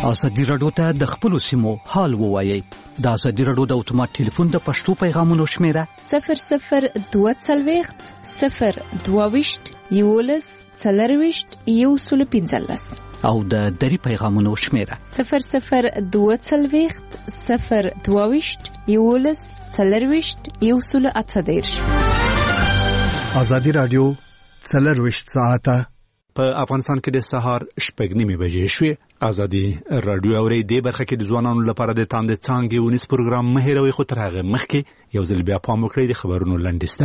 ازادي راډیو ته د خپل سیمو حال ووایي. د ازادي راډیو د اتومات ټلیفون د پښتو پیغامونو شمیره صفر صفر دوه څلوېښت صفر دوه ویشت یولس څلرویشت یو سل پنځلس او د دری پیغامونو شمیره صفر صفر دوه څلوېښت صفر دوه ویشت یولس څلرویشت یو سل اته دېرش. ازادي راډیو څلرویشت ساعته په افغانستان کې د سهار شپږ نیمې بجې شوې. ازادي راډیو اوري د برخه کې د ځوانانو لپاره د تاند څانګې ونیس پروګرام مهیروي خو تر هغه مخکې یو ځل بیا پام وکړئ د خبرونو لنډیسته.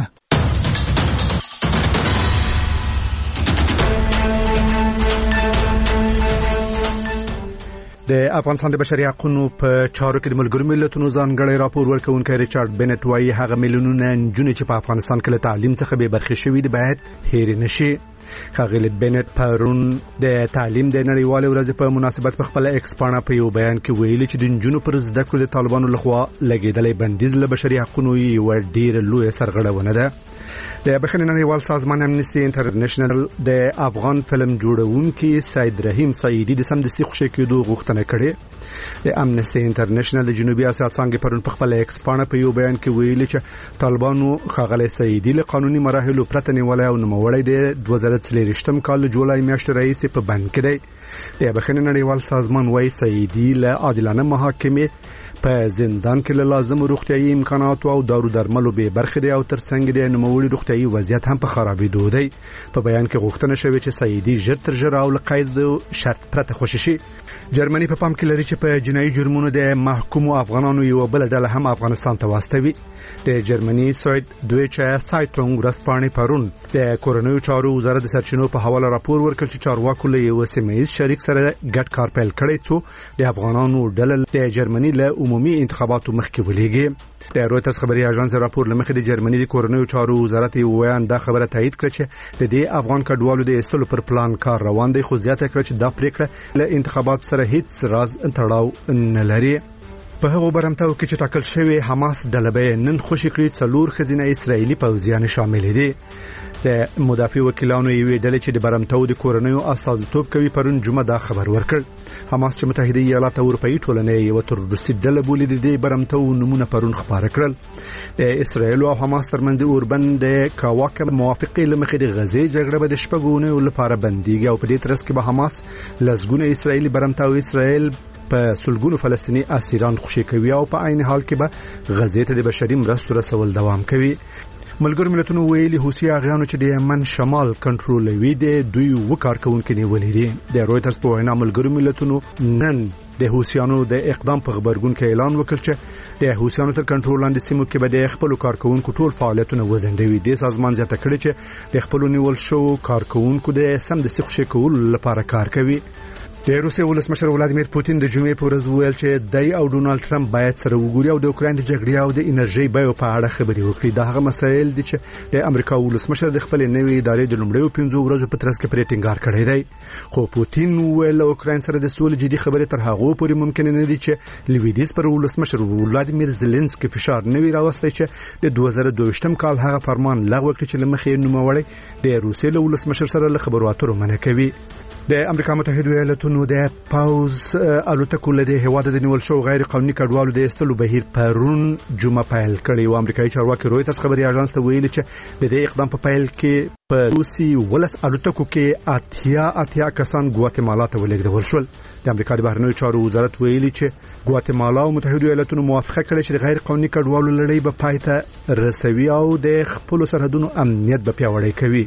د افغانستان د بشري حقوقو په چارو کې د ملګرو ملتونو ځانګړی راپور ورکوونکی ریچارډ بنټ وايي هغه میلیونونه نجونې چې په افغانستان کې له تعلیم څخه بې برخې شوي دي باید هېر نشي. ښاغلي بنټ پرون د تعلیم د نړیوالې ورځې په مناسبت په خپل ایکس پاڼه په یو بیان کې ویلي چې د نجونو پر زده کړو د طالبانو لخوا لګېدلې بندیز له بشري حقوقو یو ډېر لوی سرغړونه ده. د بخښنې نړیوال سازمان امنیستي انټرنیشنل د افغان فلم جوړونکي سید رحیم سعیدی د سمدستي خوشی کېدو غوښتنه کړې. د امنیستي انټرنیشنل د جنوبي اسیا څنګه پرون په خپل ایکس پاڼه په یو بیان کې ویلي چې طالبانو ښاغلي سعیدی له قانوني مراحلو پرته نیولای او نوموړی د دوه زره څلوېښتم کال جولای میاشتې راهیسې په بند کې دی. د بخښنې نړیوال سازمان وايي سعیدی له عادلانه محاکمې په زندان کې له لازم روغتيایي امکاناتو او دارو درملو به برخه دی او ترڅنګ د نوموړي روغتيایي وضعیت هم په خرابېدو دی. په بیان کې غوښتنه شوې چې سعیدی ژر تر ژره او له قید شرط پرته خوشی شي. جرمني په پام کې لري چې په جنایي جرمونو د محکومو افغانانو یو بل ډله هم افغانستان ته واستوي. د جرمني سوید دویچه سایټونګ ورځپاڼې پرون د کورونیو چارو وزارت د سرچینو په حواله راپور ورکړ چې چارواکو له یو سیمه‌ایز شریک سره ګډ کار پیل کړی څو د افغانانو ډله د جرمني له عمومي انتخاباتو مخکې ولېږي. د رويټرز خبري اژانس راپور لمخې د جرمني د کورونیو چارو وزارت یې ویان دا خبره تایید کړه چې د دې افغان کډوالو د استلو پر پلان کار روان دی، خو زیاته کړه چې دا پریکړه له انتخابات سره هیڅ راز تړاو نه لري. په هغه برمتاو کې چې ټاکل شوی حماس ډلبه نن خوشی کړی څلور خزینه اسرایلی پوځیان شامل دي. د مدافع وکیلانو یې ډلې چې د برمتاو د کورونیو استازیتوب کوي پرون جمعه دا خبر ورکړ. حماس چې متحده ایالات اروپאי ټولنې یو تروریستي ډله بولي د برمتاو نمونه پرون خبره کړل. د اسرایل او حماس ترمنځ اوربند د کاواکه موافقه لمخې د غزې جګړه به د شپږونو لپاره بنديږي او په دې ترڅ کې به حماس لزګونه اسرایلی برمتاو اسرایل په سلګونو فلسطینی اسیران خوشی کوي او په عین حال کې به غزې ته د بشري مرستو رسول دوام کوي. ملګرو ملتونو ویلي حوثي اغیانو چې د یمن شمال کنټرولوي د دوی وکارکونکو نیولې دي. د رويټرز په وینا ملګرو ملتونو نن د حوثیانو د اقدام په خبرګون کې اعلان وکړ چې د حوثیانو تر کنټرول لاندې سیمو کې به د خپل کارکونکو ټول فعالیتونه وزندوي. د سازمان زیاته کړی چې د خپل نیول شو کارکونکو د سم د سیخ شکول لپاره کار کوي. د روسیې ولسمشر ولادیمیر پوتین د جمعې په ورځ ویل چې دای او ډونالد ټرمپ باید سره وګوري او د اوکراین د جګړې او د انرژي بیو په اړه خبرې وکړي. دا هغه مسایل دي چې د امریکا ولسمشر د خپل نوې ادارې د لومړیو پنځو ورځو په ترڅ کې پرې ټینګار کړی دی. خو پوتین ویل اوکراین سره د سولې جدي خبرې تر هغه پورې ممکن نه دي چې لویدیز پر ولسمشر ولادیمیر زيلنسکي فشار نه وی راوستي چې د دوه زره دوه ویشتم کال هغه فرمان لغوه کړي چې لمخې نوموړی د روسیې له ولسمشر سره له خبرو اترو منع کوي. د امریکا متحده ایالاتونو د پاوز الوتکو له هواد د نیول شو غیر قانوني کډوالو د استلو بهیر پرون جمعه پیل کړی و. امریکایي چارواکي رويټرز خبري اژانس ته ویلي چې د دې اقدام په پیل کې په روسي ولس الوتکو کې اتیا اتیا کسان ګواتمالا ته ولېږدول شول. د امریکا د بهرنیو چارو وزارت ویلي چې ګواتمالا او متحده ایالاتونو موافقه کړې چې غیر قانوني کډوالو لړۍ به پای ته رسوي او د خپل سرحدونو امنیت به پیاوړی کوي.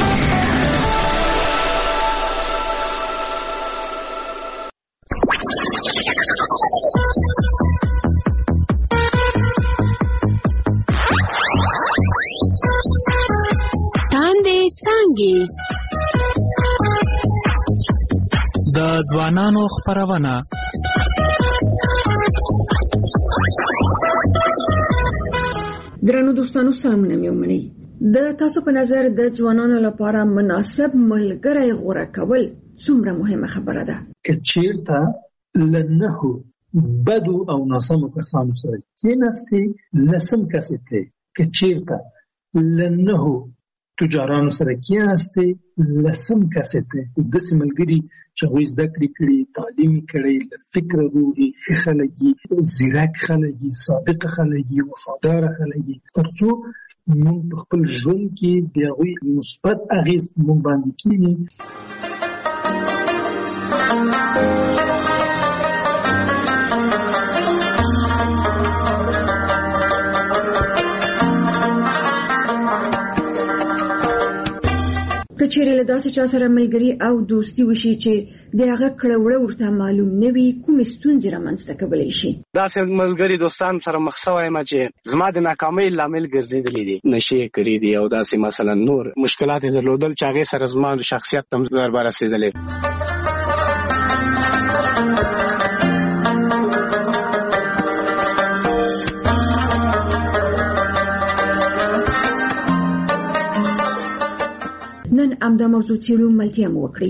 د ځوانانو خبرونه درنو دوستانو سلامونه میومني. د تاسو په نظر د ځوانانو لپاره مناسب ملګری غوړه کول څومره مهمه خبره ده؟ که چیرته لنه بدو او ناسمو کسانو سره کېناستي لسم کسي ته که چیرته لنه تجارانو سره کېناستې لسم کسې ته داسې ملګري چې هغوی زده کړې کړي، تعلیم کړی، له فکره روغ دي، ښه خلک دي، ځیرک خلک دي، صادق خلک دي، وفاداره خلک دي، تر څو موږ په خپل ژوند کې د هغوی مثبت اغېز په موږ باندې کېږي. کچېرې له داسې چا سره ملګري او دوستي وشي چې د هغه کړه وړه ورته معلوم نه وي، کومې ستونزې رامنځته کولی شي؟ داسې ملګري دوستان سره مخ شوی یم چې زما د ناکامۍ لامل ګرځېدلي دي، نشې یې کړي دي او داسې مثلا نور مشکلات یې درلودل چې هغې سره زما د شخصیت ته ضربه رسېدلې. نن همدا موضوع څېړو، ملتیا مو وکړئ.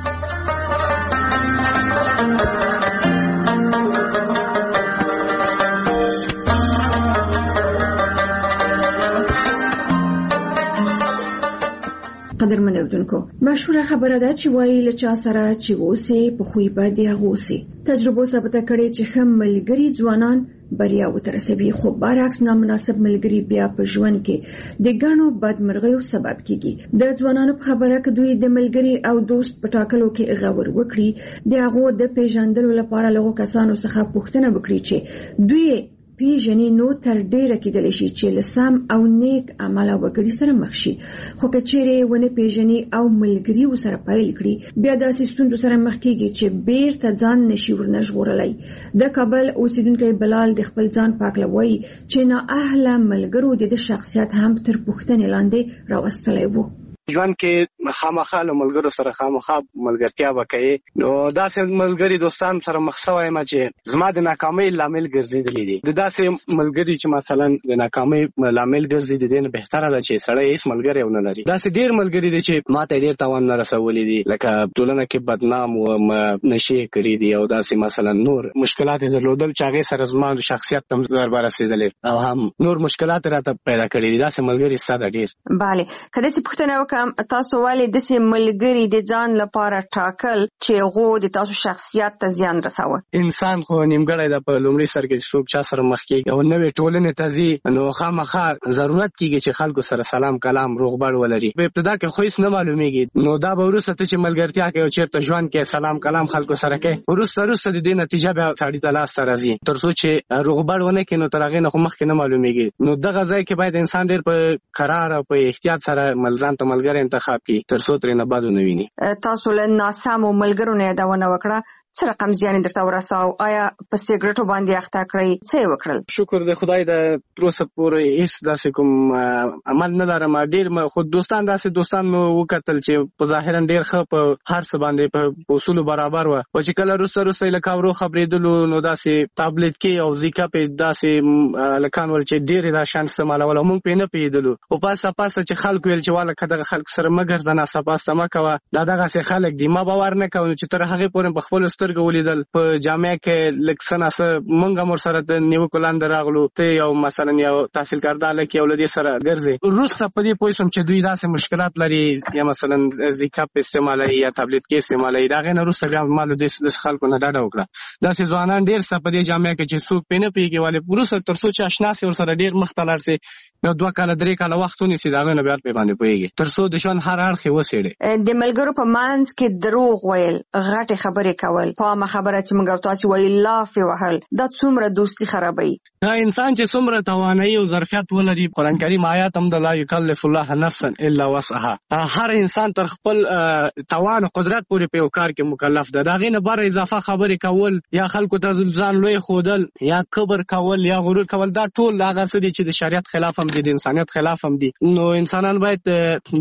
قدرمن اردوونکو، مشهوره خبره ده چې وایي له چا سره چې اوسې په خوی به د هغه اوسې. تجربو ثابته کړې چې ښه ملګري ځوانان بریا وترسوي، خو برعکس نامناسب ملګري بیا په ژوند کې د ګڼو بدمرغیو سبب کیږي. د ځوانانو په خبره کې دوی د ملګري او دوست په ټاکلو کې غور وکړي، د هغو د پیژندلو لپاره له هغو کسانو څخه پوښتنه وکړي چې دوی پیژنې، نو تر ډیره کېدلی شي چې له سم او نیک عمله وګړي سره مخ شي. خو که چیرې ونه پیژنې او ملګري ورسره پیل کړي، بیا داسې ستونزو سره مخ کېږي چې بیرته ځان نشي ورنه ژغورلی. د کابل اوسیدونکی بلال د خپل ځان پاکله وایي چې نااهله ملګرو د ده شخصیت هم تر پوښتنې لاندې راوستلی و. ژوند کې خامخا له ملګرو سره خامخا ملګرتیا وکړي، نو داسې ملګري دوستان سره مخ شوی یم چې زما د ناکامۍ لامل ګرځېدلي دي. د داسې ملګري چې مثلا د ناکامۍ لامل ګرځي، د دې نه بهتره ده چې سړی هېڅ ملګری ونه لري. داسې ډېر ملګري دي چې ما ته ډېر تاوان نه رسولی دي، لکه ټولنه کې بدنام وم، نشې یې کړي دي او داسې مثلا نور مشکلات یې درلودل چې هغې سره زما د شخصیت ته ضربه رسېدلې او هم نور مشکلات راته پیدا کړي دي. داسې ملګري ستا ده ډېر. بله، که داسې پوښتنه وکړم، تاسو ولې داسې ملګري د ځان لپاره ټاکل چې هغو د تاسو شخصیت ته زیان رسوه؟ انسان خو نیمګړی ده، په لومړي سر کې چې څوک چا سره مخ کېږي او نوې ټولنې ته ځي، نو خامخا ضرورت کېږي چې خلکو سره سلام کلام روغبړ ولري. په ابتدا کې خو هېڅ نه معلومېږي، نو دا به وروسته ته چې ملګرتیا کوي او چېرته ژوند کې سلام کلام خلکو سره کوي، وروسته وروسته د دې نتیجه بیا سړي ته لاسته راځي. تر څو چې روغبړ ونه کړي، نو تر هغې نه خو مخکې نه معلومېږي. نو دغه ځای کې باید انسان ډېر په قرار او په احتیاط سره ځان ته ملګری انتخاب کړي تر څو ترې نه بد ونه ویني. تاسو له ناسمو ملګرو نه یادونه وکړه، څه رقم زیان درته ورساو؟ آیا په سیګریټو باندې اخته کړئ؟ څه یې وکړل؟ شکر د خدای د تر اوسه پورې هېڅ داسې کوم عمل نه لرم. ډېر خو دوستان داسې دوستان مو وکتل چې په ظاهرا ډېر ښه په هر څه باندې په اصولو برابر وه، خو چې کله وروسته وروسته یې له کاورو خبرېدلو، نو داسې تابلیت کې او زیکا پې داسې هلکان ول چې ډېرې دا شیان استعمالول او موږ پې نه پوهېدلو. خو پاسه پاسه چې خلکو ویل چې واله که دغه خلکو سره مه ګرځه، ناڅاپاسته مه کوه، دا دغسې خلک دي. ما باور نه کوم چې تر هغې پورې په خپلو سترګو ولیدل په جامع کې لږ څه ناڅه موږ هم ورسره د نیوکو لاندې راغلو، ته یو مثلا یو تحصیل کرده هلک یو له دې سره ګرځې. وروسته په دې پوه شوم چې دوی داسې مشکلات لري، یا مثلا زیکاپ استعمالوي یا تابلیت کې استعمالوي. د هغې نه وروسته بیا ما له داسې خلکو نه ډډه وکړه. داسې ځوانان ډېر څه په دې جامع کې چې څوک پرې نه پوهېږي، ولې وروسته تر څو چې اشنا سي ورسره ډېر مخ ته لاړ سي، یو دوه کاله درې کاله وخت ونیسي، د هغې نه بیا پرې باندې پوهېږي تر څو د ژوند هر اړخ یې وڅېړي. د ملګرو په منځ کې دروغ ویل، غټې خبرې کول، په عامه خبره چې موږ او تاسو وایي لافې وهل، دا څومره دوستي خرابوي؟ دا انسان چې څومره توانایي او ظرفیت ولري، قرآن کریم آیات هم د لا یکلف الله نفسا الا وسعها، هر انسان تر خپل توان او قدرت پورې په یو کار کې مکلف ده. د هغې نه بره اضافه خبرې کول، یا خلکو ته ځان لوی ښودل، یا کبر کول، یا غرور کول، دا ټول هغه څه دي چې د شریعت خلاف هم دي، د انسانیت خلاف هم دي. نو انسانان باید د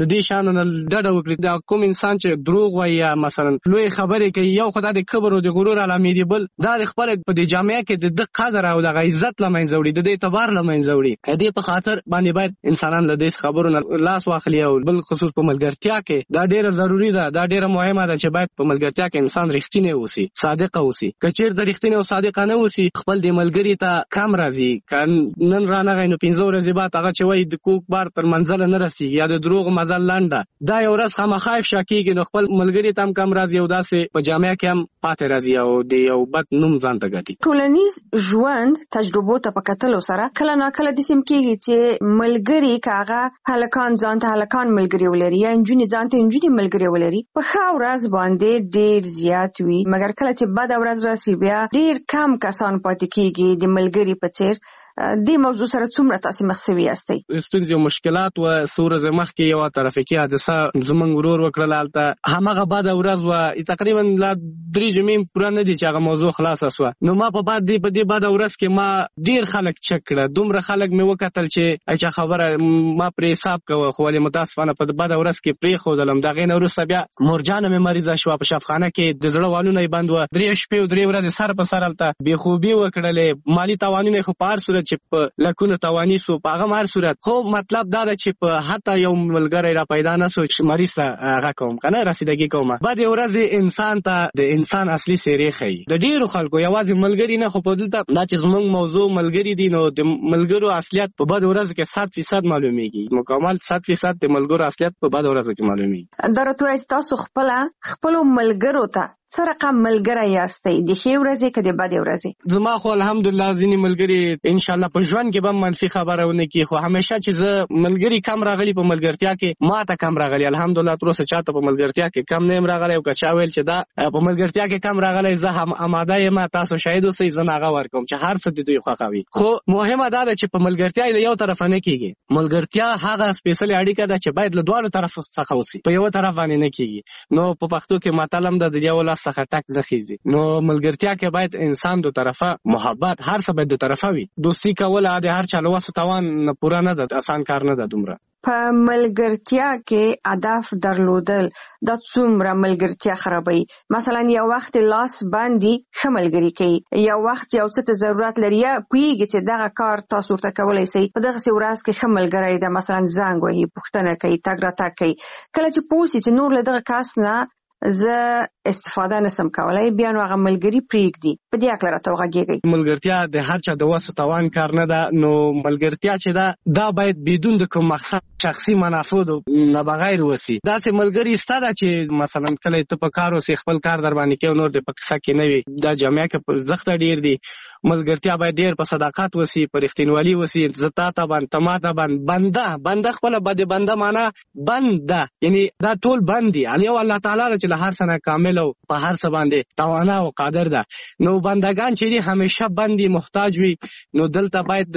د دې شان نه ډډه وکړي. دا کوم انسان چې دروغ وایي یا مثلا لوی خبرې کوي، یو خدای د کبر او د غرور علامې دی، بل دا خپل په دې جامعه کې د قدر او د عزت لمنځه وړي، د دې اعتبار لمنځه وړي. دې په خاطر باندې باید انسانان له دې خبرو نه لاس واخلي او بل خصوص په ملګرتیا کې دا ډیره ضروری ده، دا ډیره مهمه ده چې باید په ملګرتیا کې انسان رښتینی اوسي، صادق اوسي. کچیر د رښتینی او صادق نه اوسي، خپل د ملګری ته کم راځي، کان نن رانه غینو پنځه ورځې بعد هغه چې وای د کوک بار تر منزل نه رسیږي یا د دروغ مزل لنډه، دا یو ورځ خامخا افشا کیږي، نو خپل ملګری ته هم کم راځي او داسې په جامعه کې هم پاتې راځي او د یو بد نوم ځان ته ګټي. ټولنیز ژوند تجربو ته په کتلو سره کله نا کله د سیم کېږي چې ملګری کاغه هلکان ځان ته هلکان ملګری ولري یا انجونی ځان ته انجونی ملګری ولري، په ښه ورځ باندې ډیر زیات وي، مګر کله چې بد ورځ راسي بیا ډیر کم کسان پاتې کیږي د ملګری په څیر. دې موضوع سره څومره تاسو مخ شوي یاستئ؟ ستونزې او مشکلات و سورز مخ کې یو ترافیکي حادثه زمونږ ورور وکړل، البته همغه بعد ورځ و تقریبا لا درې جمعې پوره نه دي چې هغه موضوع خلاصه شوه. نو ما په بعد دې په دې بعد ورځ کې ما ډیر خلک چک کړه، دومره خلک مې وکتل چې اچھا خبره ما پرې حساب کوه، خو ولې متاسفانه په بعد ورځ کې پرې خودلم. دغه نه وروسته بیا مورجانه مې مریضه شوه، په شفاخانه کې د زړه والونه یې بند و، درې شپې او درې ورځې سر په سر هلته بې خوبي وکړلې، مالي تاوانونه خو په هر صورت چې په لکونه توانی سو په هغه مار صورت. خو مطلب دا ده چې په حتی یو ملګری را پیدا نه سو چې مریض هغه کوم کنه رسیدګي کومه. بعد ورځ انسان ته د انسان اصلي سیری خي، د ډیرو خلکو یوازې ملګری نه خو په دلته دا چې زموږ موضوع ملګری دي، نو د ملګرو اصلیت په بعد ورځ کې صد فیصد معلومیږي، مکمل صد فیصد د ملګرو اصلیت په بعد ورځ کې معلومیږي. درته تاسو خپل خپل ملګرو ته څه رقم ملګری یاستئ، د ښې ورځې که د بدې ورځې؟ زما خو الحمدلله ځینې ملګري انشاءالله په ژوند کې به منفي خبره ونه کړي، خو همیشه چې زه ملګري کم راغلي په ملګرتیا کې ما ته کم راغلي، الحمدلله تر اوسه چاته په ملګرتیا کې کم نه یم راغلی، او که چا ویل چې دا په ملګرتیا کې کم راغلی زه هم آماده یم، تاسو شاهد اوسئ، زه هغه ورکوم چې هر څه د دوی خوښوي. خو مهمه دا ده چې په ملګرتیا له یو طرفه نه کېږي، ملګرتیا هغه سپیشلي اړیکه ده چې باید له دواړو طرفو څخه اوسي، په یو طرف باندې نه کېږي. نو په پښتو کې متل هم ده د یو لاس څخه ټک نه خیږي. نو ملګرتیا کې باید انسان دو طرفه محبت، هر څه باید دو طرفه وي. دوستی کول د هر چا له وسه توان پوره نه ده، آسان کار نه ده دومره. په ملګرتیا کې هدف درلودل دا څومره ملګرتیا خرابوي؟ مثلا یو وخت لاس باندې ښه ملګري کوي، یو وخت یو څه ته ضرورت لري، یا پوهیږي چې دغه کار تاسو ورته کولی شئ، په دغسې ورځ کې ښه ملګری ده، مثلا زنګ وهي، پوښتنه کوي، تګ راتګ کوي، کله چې پوه شي چې نور له دغه کس نه زه استفاده نسم کولای، بیا نو هغه ملګری پرېږدي. په دې اکله راته وغږیږئ. ملګرتیا د هر چا د وسه توان کار نه ده، نو ملګرتیا چې ده دا باید بدون د کوم مقصد شخصي منافع نه بغیر وسی. داسې ملګری ستا ده چې مثلا کله ته په کار اوسې، خپل کار در باندې کوي، نور د په قصه کې نه وي، دا جامعه کې زښته ډیر دي. ملګرتیا باید ډیر په صداقت وسی، په رښتینولي وسی، زتا ته باندې تما ته باندې بنده بنده خپل بده بنده معنا بنده، یعنی دا ټول بند دي، الیو الله تعالی چې له هر څه نه کامل او په هر څه باندې توانا او قادر ده. نو بندگان چې دي همیشه بندي محتاج وي، نو دلته باید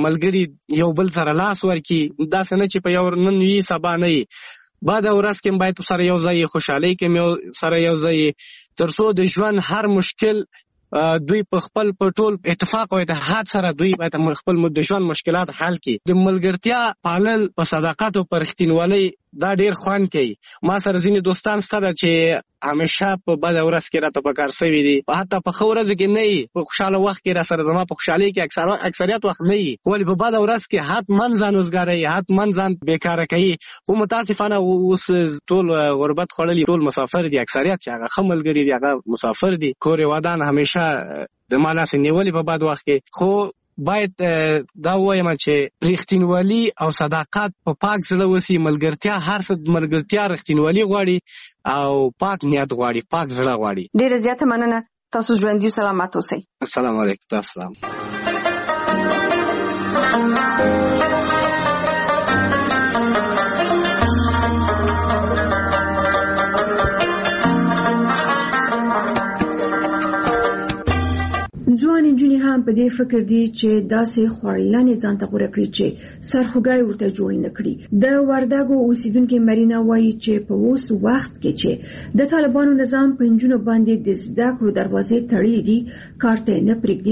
ملګری یو بل سره لاس ورکي، دا څه نه چې په یو نن وی سبا نه وي، بعد ورځ کې باید سره یو ځای خوشحالي کې سره یو ځای، ترڅو د ژوند هر مشکل دوی په خپل په ټول اتفاق او اتحاد سره دوی باید خپل د ژوند مشکلات حل کړي. د ملګرتیا پالل په صداقت او په رښتینولۍ دا ډیر خوند کوي. ما سره ځینې دوستان سته چې همیشه په بد ورځ کې راته په کار سوي دي، حتی په ښه ورځ کې نه وي، په خوشحاله وخت کې را سره زما په خوشحالۍ کې اکثریت وخت نه وي، ولې په بد ورځ کې حتما ځان وزګاروي، حتما ځان بیکاره کوي. خو متاسفانه اوس ټول غربت خوړلي، ټول مسافر دي، اکثریت چې هغه ښه ملګري دي هغه مسافر دي، کور یې ودان همیشه د ما لاسې نیولي په بد وخت کې. خو باید دا وایم چې رښتینولي او صداقت په پاک زړه وسی. ملګرتیا هر څه ملګرتیا رښتینولي غواړي او پاک نیت غواړي، پاک زړه غواړي. ډیره زیاته مننه، تاسو ژوندي او سلامت اوسئ. السلام علیکم. السلام. ځوان نجونې هم په دې فکر دي چې داسې خوړلانې ځان ته غوره کړي چې سرخوږی ورته جوړ نه کړي. د وردګو اوسیدونکې مرینا وایي چې په اوس وخت کې چې د طالبانو نظام په نجونو باندې د زده کړو دروازې تړلې دي، کار ته نه پرېږدي،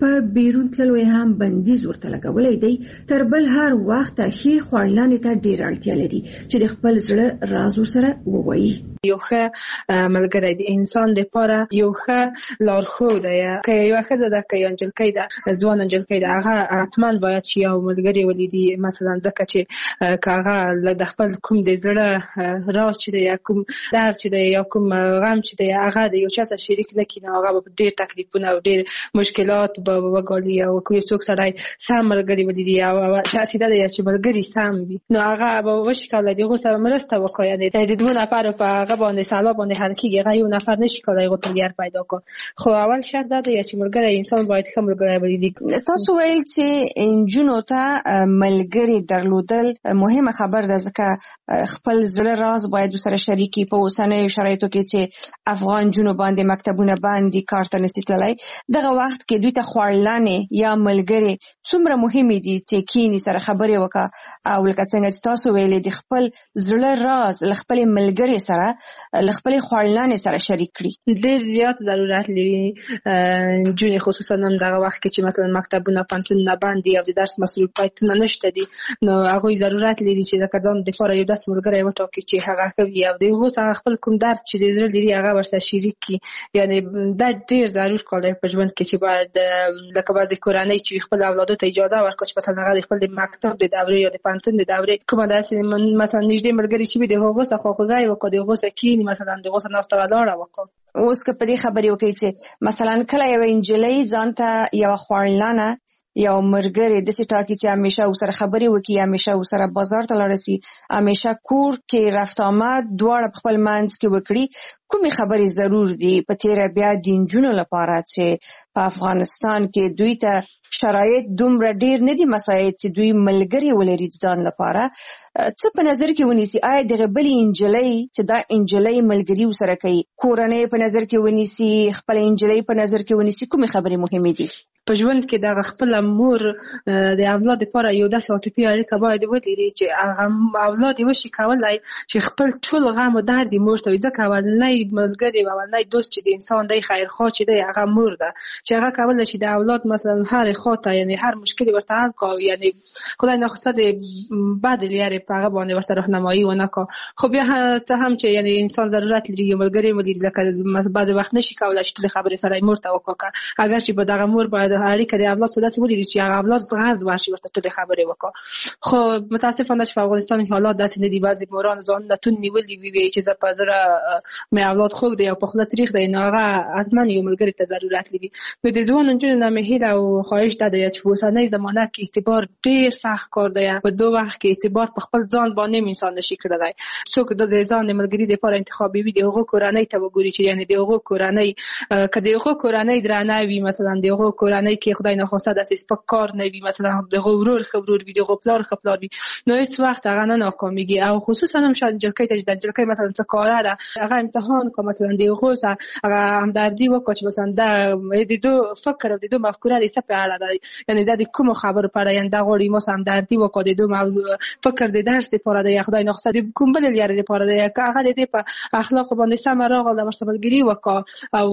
په بیرون تللو هم بندیز ورته لګولای دی، تر بل هر وخت ښې خوړلانې ته ډېر اړتیا لري چې د خپل زړه راز ورسره ووایي. یو ښه ملګری د انسان لپاره یو ښه لارښود دی. که یوه ښځه ده که یوه نجلۍ ده، ځوانه نجلۍ ده، هغه حتما باید چې یو ملګری ولیدي، مثلا ځکه چې که هغه د خپل کوم د زړه راز چې دی یا کوم درد چې دی یا کوم غم چې دی هغه د یو چا سره شریک نه کړي، نو هغه به ډېر تکلیفونه او ډېر مشکلات به وګالي. او که یو څوک سړی سم ملګري ولیدي او داسې ده دی چې ملګري سم وي، نو هغه به وشي کولی د هغو سره مرسته وکړي. یعنې د دوه نفرو په هغه باندې سلا باندې حل کېږي، هغه یو نفر نشي کولی هغو ته لار پیدا کړي. خو اول شرط دا دی چې ملګری انسان باید ښه ملګری ولیدي. تاسو ویل چې نجونو ته ملګري درلودل مهمه خبر ده، ځکه خپل زړه راز باید سره شریکي. په اوسنیو شرایطو کې چې افغان نجونو باندې مکتبونه باندې کار ته نشي تللی، دغه وخت کې دوی ته خوړلانې یا ملګري څومره مهمې دي چې کینی سره خبرې وکړه، او لکه څنګه چې تاسو ویلې د خپل زړه راز له خپل ملګري سره له خپل خوړلانې سره شریک کړي. ډېر زیات ضرورت لري نجونې، خصوصا هم دغه وخت کې چې مثلا مکتبونه پوهنتونونه بند دي او د درس مصروفیتونه نشته دي، نو هغوی ضرورت لري چې د ځان دپاره یو داسې ملګری وټاکي چې هغه ښه وي او د هغو سره خپل کوم درد چې د زړه لري هغه ورسره شریک کړي. یعنې دا ډېر ضرور کار دی په ژوند کې چې باید لکه بعضې کورنۍ چې خپل اولادو ته اجازه ورکړي چې مثلا هغه د خپل د مکتب د دورې یا د پوهنتون د دورې کومه داسې مثلا نږدې ملګري چې وي د هغو سره خواخوږی وکړي، د هغو سره کښېني، مثلا د هغو سره ناسته ولاړه وکړي. اوس که په دې خبرې وکړي چې مثلا کله یوه نجلۍ ځان ته یوه خوړلانه یو ملګری داسې ټاکي چې همیشه ورسره خبرې وکړي، همیشه ورسره بازار ته لاړه شي، همیشه کور کې رفت آمد دواړه په خپل منځ کې وکړي، کومې خبرې ضرور دي په تیره بیا د نجونو لپاره چې په افغانستان کې دوی ته شرایط دومره ډېر نه دي مساعد چې دوی ملګري ولري ځان لپاره؟ څه په نظر کې ونیسي؟ آیا دغه بلې نجلۍ چې دا نجلۍ ملګري ورسره کوي، کورنۍ په نظر کې ونیسي، خپل نجلۍ په نظر کې ونیسي، کومې خبرې مهمې دي؟ په ژوند کې دغه خپل مور د اولاد لپاره یو داسې عاطفي اړیکه باید ولري چې هغه اولاد یې وشي کولی چې خپل ټول غم او درد یې مور ته وي، ځکه اولنی ملګری او اولنی دوست چې د انسان دی خیرخواه چې دی هغه مور ده، چې هغه کولی شي د اولاد مثلا هرې خوا ته یعنې هر مشکل یې ورته حل کړي، یعنې خدای ناخواسته د بد لارې په هغه باندې ورته راهنمایي ونه کړي. خو بیا څه هم چې یعنې انسان ضرورت لري یو ملګری ولري، لکه بعضې وخت نشي کولی چې ټولې خبرې سره یې مور ته وکړي، اگر چې به دغه مور باید اړیکه د اولاد سره داسې ولري چې هغه اولاد غرض ورشي ورته ټولې خبرې وکړي. خو متاسفانه چې په افغانستان کې حالات داسې نه دي، بعضې موران ځانونه توند نیولي وي چې زه په زړه مې اولاد خوږ دی او په خوله تریخ دی، نو هغه حتما یو ملګري ته ضرورت لري. نو د ځوانو نجونو نه مې هیله او خواهش دا دی چې په اوسنۍ زمانه کې اعتبار ډېر سخت کار دی. په دو وخت کې اعتبار په خپل ځان باندې انسان نشي کړلی. څوک د ځان د ملګري لپاره انتخابوي، د هغو کورنۍ ته وګوري چې یعنې د هغو کورنۍ که د هغو کورنۍ درنه وي، مثلا د هغو کورنۍ کې خدای ناخواسته داسې سپک کار نه وي، مثلا دغه ورور ښه ورور وي، دغه پلار ښه پلار وي، نو هېڅ وخت هغه نه ناکامېږي. او خصوصا هم شاید نجلۍ ته چې د نجلۍ مثلا څه کاره ده هغه امتحان کړه، مثلا د هغو سره هغه همدردي وکړه چې مثلا دا د دو فکر او د دو مفکوره د څه په اړه ده، یعنې دا د کومو خبرو په اړه، یعنې دا غواړي ما سره همدردي وکړه، د دو موضوع فکر د درس دپاره دی یا خدای ناخواسته د کوم بلې لارې دپاره دی، که هغه د دې په اخلاقو باندې سمه راغله ورسره ملګري وکړه او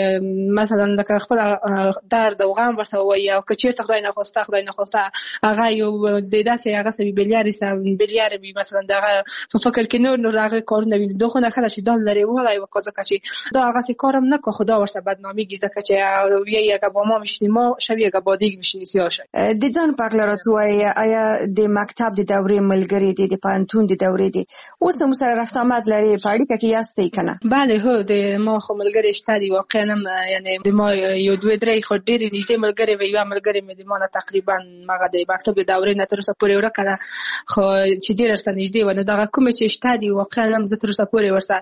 مثلا لکه خپل درد او غم ورته ووایي، او که چېرته خدای ناخواسته خدای ناخواسته هغه یو د داسې هغه څه وي بېلیارې څه بېلیاره وي، مثلا د هغه په فکر کې نور نور هغه کارونه وي، دا خو نه ښه ده چې دا لرې والی وکړه، ځکه چې دا هغسې کار هم نه کړه، خو دا ورسره بدنامېږي، ځکه چې یه اگه با ما میشینی ما شوی اگه با دیگ میشینی سیاه شد. د ځان په اړه راته وایي، آیا د مکتب د دورې ملګري دي، د پوهنتون د دورې دي، اوس هم سره رفت آمد لري، په اړیکه کې یاستئ که نه؟ بله هو د ما خو ملګري شته دي، واقعا هم یعنې د ما یو دوه درې خو ډېرې نږدې ملګرې وې، یوه ملګرې مې د ما نه تقریبا هغه د مکتب د دورې نه تر اوسه پورې ورکه ده، خو چې ډېره ورته نږدې وه، نو دغه کومې چې شته دي واقعا هم زه تر اوسه پورې ورسره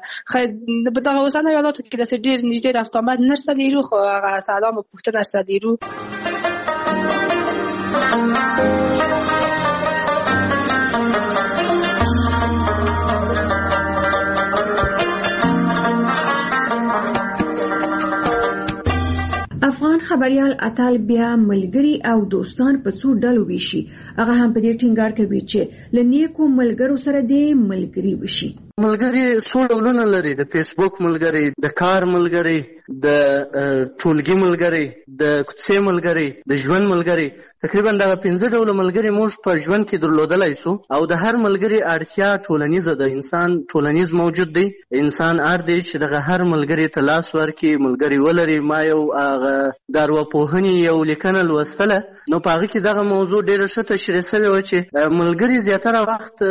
په دغه اوسنیو حالاتو کې داسې ډېر نږدې رفت آمد نه سره لرو، خو هغه سلام او پوښتنه سره لرو. افغان خبريال اتل بیا ملګری او دوستان په څو ډلو ویشي، هغه هم په دې ټینګار کوي چې لنیکو ملګرو سره دې ملګری وشي. ملګری څو ډولونه لري، د فیسبوک ملګری، د کار ملګری، د ټولګي ملګری، د کوڅې ملګری، د ژوند ملګری، تقریبا دغه پنځه ډوله ملګري موږ په ژوند کې درلودلی سو. او د هر ملګري اړتیا ټولنیزه ده. انسان ټولنیز موجود دی. انسان اړ دی چې دغه هر ملګري ته لاس ورکړي، ملګري ولري. ما یو هغه د ارواپوهنې یو لیکنه لوستله، نو په هغه کې دغه موضوع ډېره ښه تشریح سوې وه چې ملګري زیاتره وخت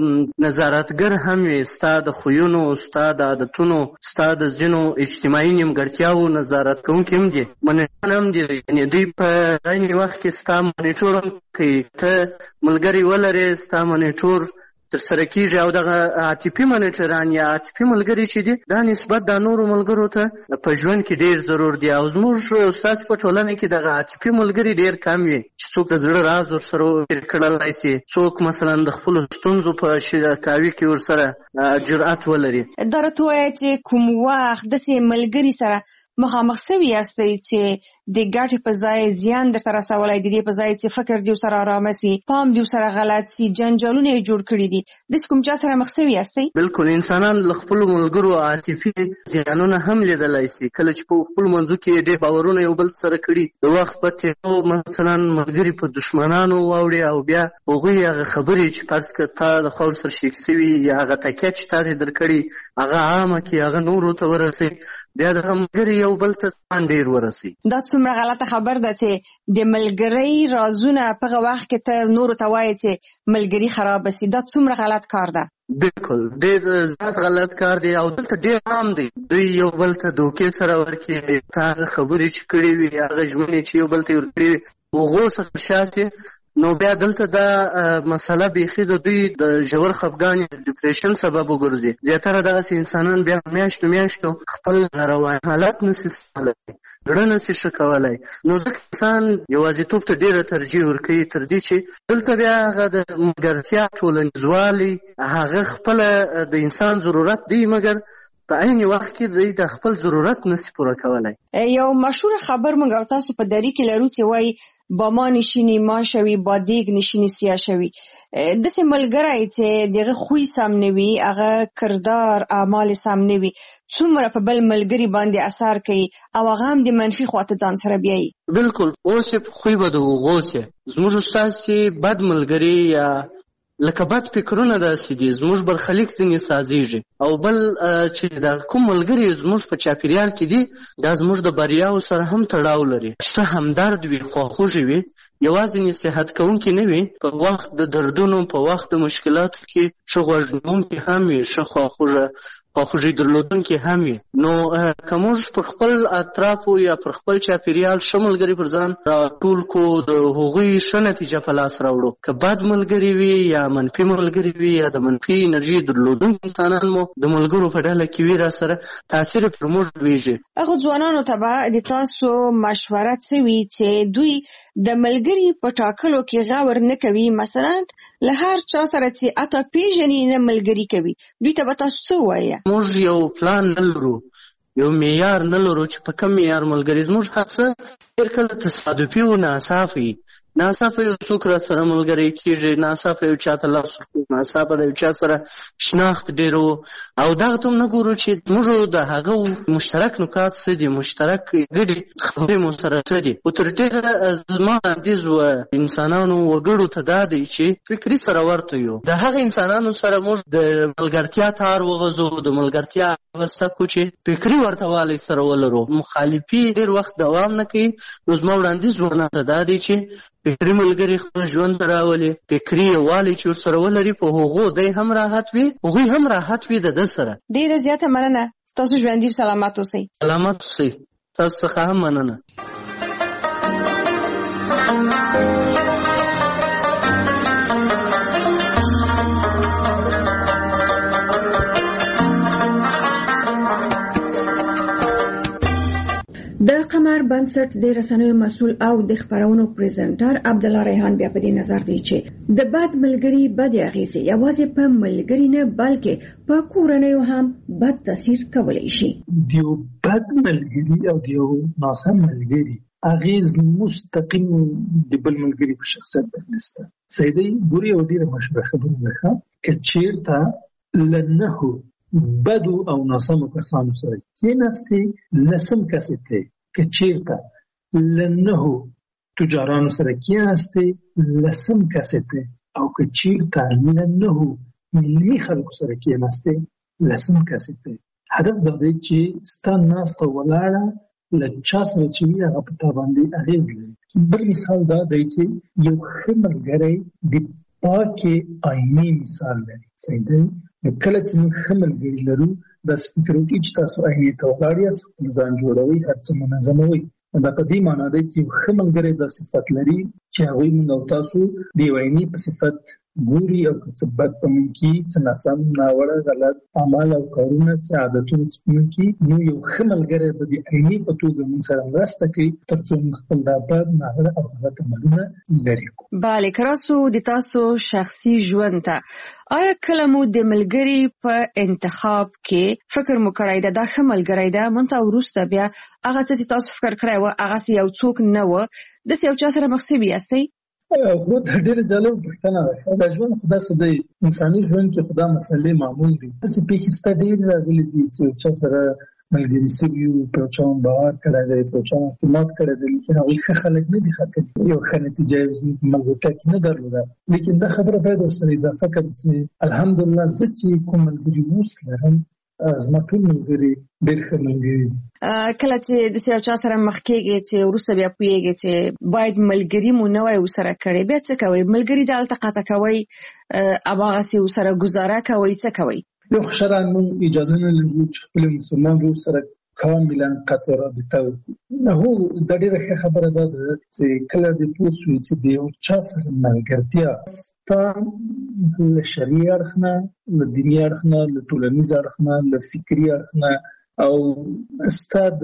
نظارتګر هم وي، ستا د خویونو، ستا د عادتونو، ستا د ځینو اجتماعي نیمګړتیاوو نظارت کوونکي هم دي، منیټران هم دي. یعنې دوی په عین وخت کې ستا منیټور هم کوي. ته ملګري ولرې، ستا منیټور ترسره کېږي. او دغه عاطفي منیټران یا عاطفي ملګري چې دي، دا نسبت د نورو ملګرو ته په ژوند کې ډېر ضرور دي. او زموږ ستاسې په ټولنه کې دغه عاطفي ملګري ډېر کم وي چې څوک د زړه راز ورسره شریک کړلی شي، څوک مثلا د خپلو ستونزو په شریکاوي کې ورسره جرأت ولري. دا راته ووایه چې کوم وخت داسې ملګري سره مخامخ سوي یاستئ چې د ګټې په ځای زیان درته رسولی، د دې په ځای چې فکر دې ورسره ارامه سي، پام دې ورسره غلط سي، جنجالونه یې جوړ کړي دي، داسې کوم چا سره مخ سوي یاستئ؟ بلکل، انسانان له خپلو ملګرو عاطفي زیانونه هم لیدلی سي. کله چې په خپلو منځو کې ډېر باورونه یو بل سره کړي، د وخت په تېرو مثلا ملګري په دښمنانو واوړي، او بیا هغوی هغه خبرې چې فرض کړه تا د خوا ورسره شریک سوي، یا هغه تکیه چې تا دې درکړي هغه عامه کړي، هغه نورو ته ورسوي، بیا دغه ملګري یو بل ته ډېر ورسي. دا څومره غلطه خبر ده چې د ملګرۍ رازونه په هغه وخت کې ته نورو ته وایې چې ملګري خرابه سي. دا څومره غلط کار ده. بالکل ډېر زیات غلط کار دی، او دلته ډېر عام دی. دوی یو بل ته دوکې سره ورکړي، تا هغه خبرې چې کړې وي، هغه ژمنې چې یو بل ته یې ورکړې وي، هغو څخه شا نو بیا دلته دا مسله بیخي د دوی د ژور خفګان یا ډیپریشن سبب وګرځي. زیاتره دغسې انسانان بیا میاشتو میاشتو خپل رواني حالت نسي سمولی، زړه نسي ښه کولی. نو ځکه انسان یوازیتوب ته ډېره ترجیح ورکوي تر دې چې دلته بیا هغه د ملګرتیا ټولنیزوالی هغه خپله د انسان ضرورت دی، مګر په عین وخت کې دوی د خپل ضرورت نسي پوره کولی. یو مشهور خبر موږ او تاسو په دری کې لرو چې وایي با ما نشینی ما شوي، با دیګ نشینی سیا شوي. داسې ملګری چې دغه خوی سم نه وي، هغه کردار اعمال سم نه وي، څومره په بل ملګري باندې اثر کوي او هغه هم د منفي خواته ځان سره بیایي. بالکل، اوس یې خوی به د هغو سي. زموږ ستاسې بد ملګري یا لکه بد فکرونه داسې دي، زموږ برخلیک ځینې سازېږي. او بل چې د کوم ملګري زموږ په چاپېریال کې دي، دا زموږ د بریاو سره هم تړاو لري. ښه همدرد وي، خواخوږي وي، یوازې نصیحت کوونکي نه وي، په وخت د دردونو، په وخت د مشکلاتو کې ښه غوږ نیونکي هم وي، ښه خواخوږه خواخوږي درلودونکي هم وي. نو که موږ پر خپل اطرافو یا پر خپل چاپېریال ښه ملګري پر ځان راټول کړو، د هغوی ښه نتیجه په لاس راوړو. که بد ملګري وي یا منفي ملګري وي یا د منفي انرژي درلودونکي انسانان مو د ملګرو په ډله کې وي را سره، تاثیر پر موږ لویږي. هغو ځوانانو ته به د تاسو مشوره څه وي چې دوی د ملګري په ټاکلو کې غور نه کوي؟ مثلا له هر چا سره چې اته پیژني نه ملګري کوي، دوی ته به تاسو څه ووایه؟ موږ یو پلان نه لرو، یو معیار نه لرو چې په کوم معیار ملګري. زموږ هر څه ډېر کله تصادفي او ناڅاپه وي. ناڅاپه یو څوک را سره ملګری کېږي، ناڅاپه یو چا ته لاس ورکوو، ناڅاپه د یو چا سره شناخت ډېر و. او دغه ته هم نه ګورو چې زموږ د هغه مشترک نکات څه دي، مشترک ګډې خبرې مو سره څه دي. خو تر ډېره زما وړاندیز و انسانانو وګړو ته دا دی چې فکري سره ورته یو. د هغه انسانانو سره موږ د ملګرتیا تار وغځو، د ملګرتیا وسته کو چې فکري ورته والی سره ولرو. مخالفي ډېر وخت دوام نه کوي. نو زما وړاندیز ورنه ته دا دی چې فکري ملګري خپل ژوند ته راولي، فکري یووالی چې ورسره ولري، په هغو دی هم راحت وي، هغوی هم راحت وي د ده سره. ډېره زیاته مننه. تاسو ژوندي سلامت اوسئ. سلامت اوسئ. تاسو څخه هم مننه. د قمر بنسټ د رسنیو مسؤل او د خبرونو پریزنټر عبدالله ریحان بیا په دې نظر دی چې د بد ملګري بد اغیزې یوازې په ملګري نه بلکې په کورنیو هم بد تاثیر کولی شي. دیو بد ملګري او دیو ناسم ملګري اغیز مستقیم د بل ملګري په شخصیت باندې سته. سیدی ګوري او ډیره مشهوره خبره ده چې چیرته لنهو بدو او ناسمو کسانو سره کېناستې، لسم کس ته که چیرته لنهو تجارانو سره کېناستې، لسم کس ته او که چیرته لنهو علمي خلکو سره کېناستې، لسم کس ته. هدف دا دی چې ستا ناسته ولاړه له چا سره چې وي هغه په تا باندې اغېز لري. بل مثال دا دی چې یو ښه ملګری د پاکې آینې مثال لري. صحیح دی؟ نو کله چې موږ ښه ملګري لرو داسې فکر وکړئ چې تاسو آینې ته ولاړ یاست، خپل ځان جوړوئ، هر څه منظموئ. دا په دې معنا دی چې یو ښه ملګری دا صفت لري چې هغوی موږ او تاسو د یو آینې په صفت ګوري او که څه بد په موږ کې، څه ناسم ناوړه غلط اعمال او کارونه، څه عادتونه چې په موږ کې، نو یو ښه ملګری به د آینې په توګه موږ سره مرسته کوي تر څو موږ خپل دا بد ناوړه او غلط عملونه لرې کړو. بله، که راسو د تاسو شخصي ژوند ته، آیا کله مو د ملګري په انتخاب کې فکر مو کړی ده دا ښه ملګری ده، منته وروسته بیا هغه څه چې تاسو فکر کړی و هغسې یو څوک نه و، داسې یو چا سره مخ شوي یاستئ؟ خو دا ډېره جالبه پوښتنه ده. دا ژوند خو داسې دی، انساني ژوند کې خو دا مسئلې معمول دي. داسې پېښې سته ډېرې راغلي دي چې یو چا سره ملګري شوي وو، په یو چا باور کړی دی، په یو چا اعتماد کړی دی، لیکن هغوی ښه خلک نه دي ختلي، یو ښه نتیجه یې زموږ په ملګرتیا کې نه درلوده. لیکن دا خبره باید ورسره اضافه کړم چې الحمدلله زه چې کوم ملګري اوس لرم، زما ټول ملګري ډېر ښه ملګري دي. کله چې داسې یو چا سره مخ کېږئ چې وروسته بیا پوهېږئ چې باید ملګري مو نه وای ورسره کړی، بیا څه کوئ؟ ملګري دلته قطع کوئ، هماغسې ورسره ګزاره کوئ، څه کوئ؟ یو خو شرعاً موږ اجازه نه لرو چې خپل مسلمان ورور سره کاملا قطع رابطه وکړو. هو دا ډېره ښه خبره دا ده چې کله دې پوه شوې چې د یو چا سره ملګرتیا ستا له شرعي اړخ نه، له دیني اړخ نه، له ټولنیز اړخ نه، له فکري اړخ نه او ستا د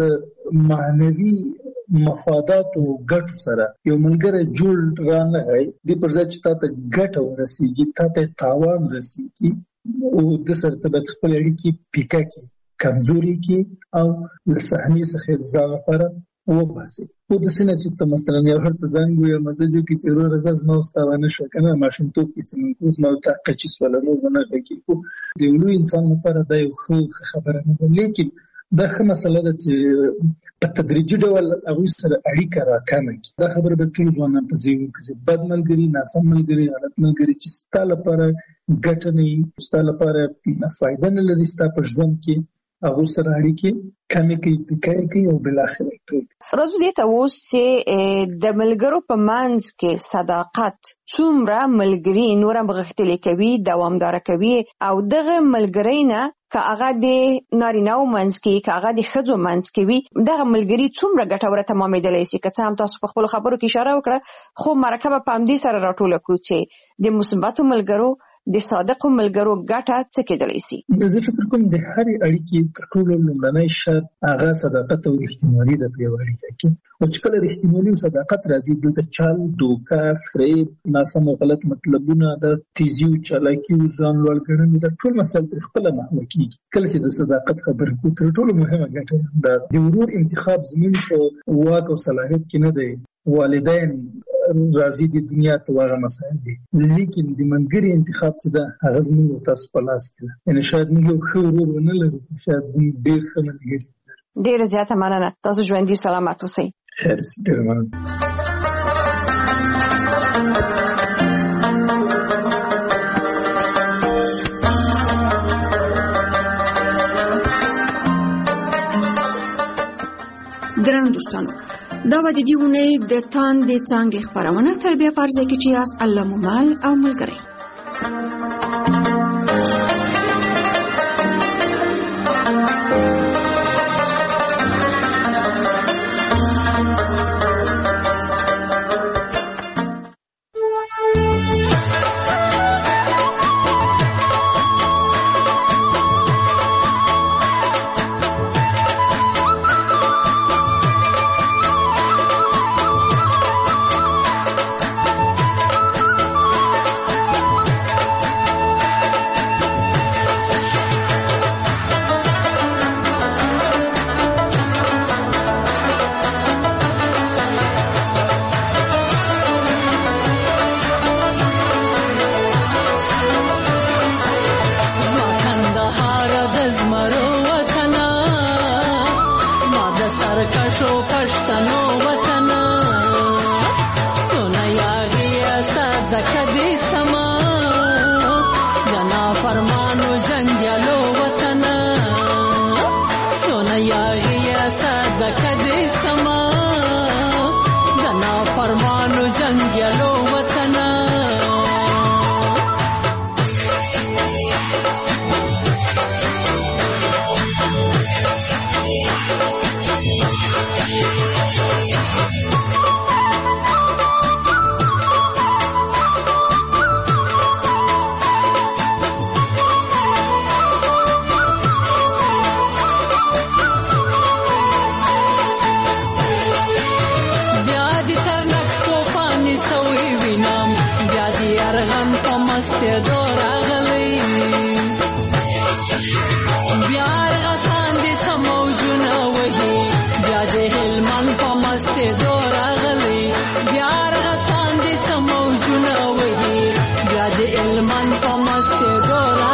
معنوي مفاداتو ګټو سره یو ملګری جوړ رانغی، دې پر ځای چې تا ته ګټه ورسېږي، تا ته تاوان رسېږي، او د سره ته باید خپل اړیکې پیکه کړي، کمزوري کې او له صحنې څخه د ځان لپاره وباسي. خو داسې نه چې ته مثلا یو هر ته زنګ ووایې مسج وکړي چې وروره زه زما او ستا ونه شوه که نه، ماشومتوب کې چې موږ اوس ما ورته قچي سوله نور به نه غږېږي. خو د یو لوی انسان لپاره دا یو ښه خبره نه ده، لیکن دا ښه مسله ده چې په تدریجي ډول هغوی سره اړیکه راکمه کړي. دا خبره به ټول ځوانان په ذهن کې چې بد ملګري، ناسم ملګري، غلط ملګري چې ستا لپاره ګټه نه وي، ستا لپاره فایده نه لري ستا په ژوند کې، هغوی سره اړیکې کمې کوي، پیکه کوي او بالاخره یې پرېږدي. راځو دې ته اوس چې د ملګرو په منځ کې صداقت څومره ملګري نور هم غښتلي کوي، دوامداره کوي، او دغه ملګري نه که هغه د نارینه‌و منځ کې، که هغه د ښځو منځ کې وي، دغه ملګري څومره ګټوره تمامېدلی شي. که څه هم تاسو په خپلو خبرو کې اشاره وکړه، خو مرکه به په همدې سره راټوله کړو چې د مثبتو ملګرو، د صادقو ملګرو ګټه څه کېدلی شي. زه فکر کوم د هرې اړیکې تر ټولو لومړنی شرط هغه صداقت او رښتینولي ده په یوه اړیکه کې. او چې کله رښتینولي او صداقت راځي، دلته چل، دوکه، فریب، ناسم او غلط مطلبونه، د تیزي او چالاکي او ځان لوړ ګڼنې، دا ټول مسایل ترې خپله محوه کېږي. کله چې د صداقت خبرې کوو، تر ټولو مهمه ګټه دا د ورور انتخاب زموږ په واک او صلاحیت کې نه دی. والدین راځي د دنیا ته هغه مسایل دي، لیکن د ملګري انتخاب څه ده هغه زموږ او تاسو په لاس کې ده. یعنې شاید موږ یو ښه ورور ونه لرو، شاید موږ ډېر ښه ملګري لرو. ډېره زیاته مننه، تاسو ژوندي سلامت اوسئ. خیر اوسئ، ډېره مننه. درنو دوستانو، دا به د دې اونۍ د تاندې څانګې خپرونه تربیه په ارزه کې چې یاست الله مو مل او ملګری. فرمانو جنگلو وطنا سونا یاغی ساز کدی سما دنا فرمانو جنگلو وطنا Ilman pa maste dora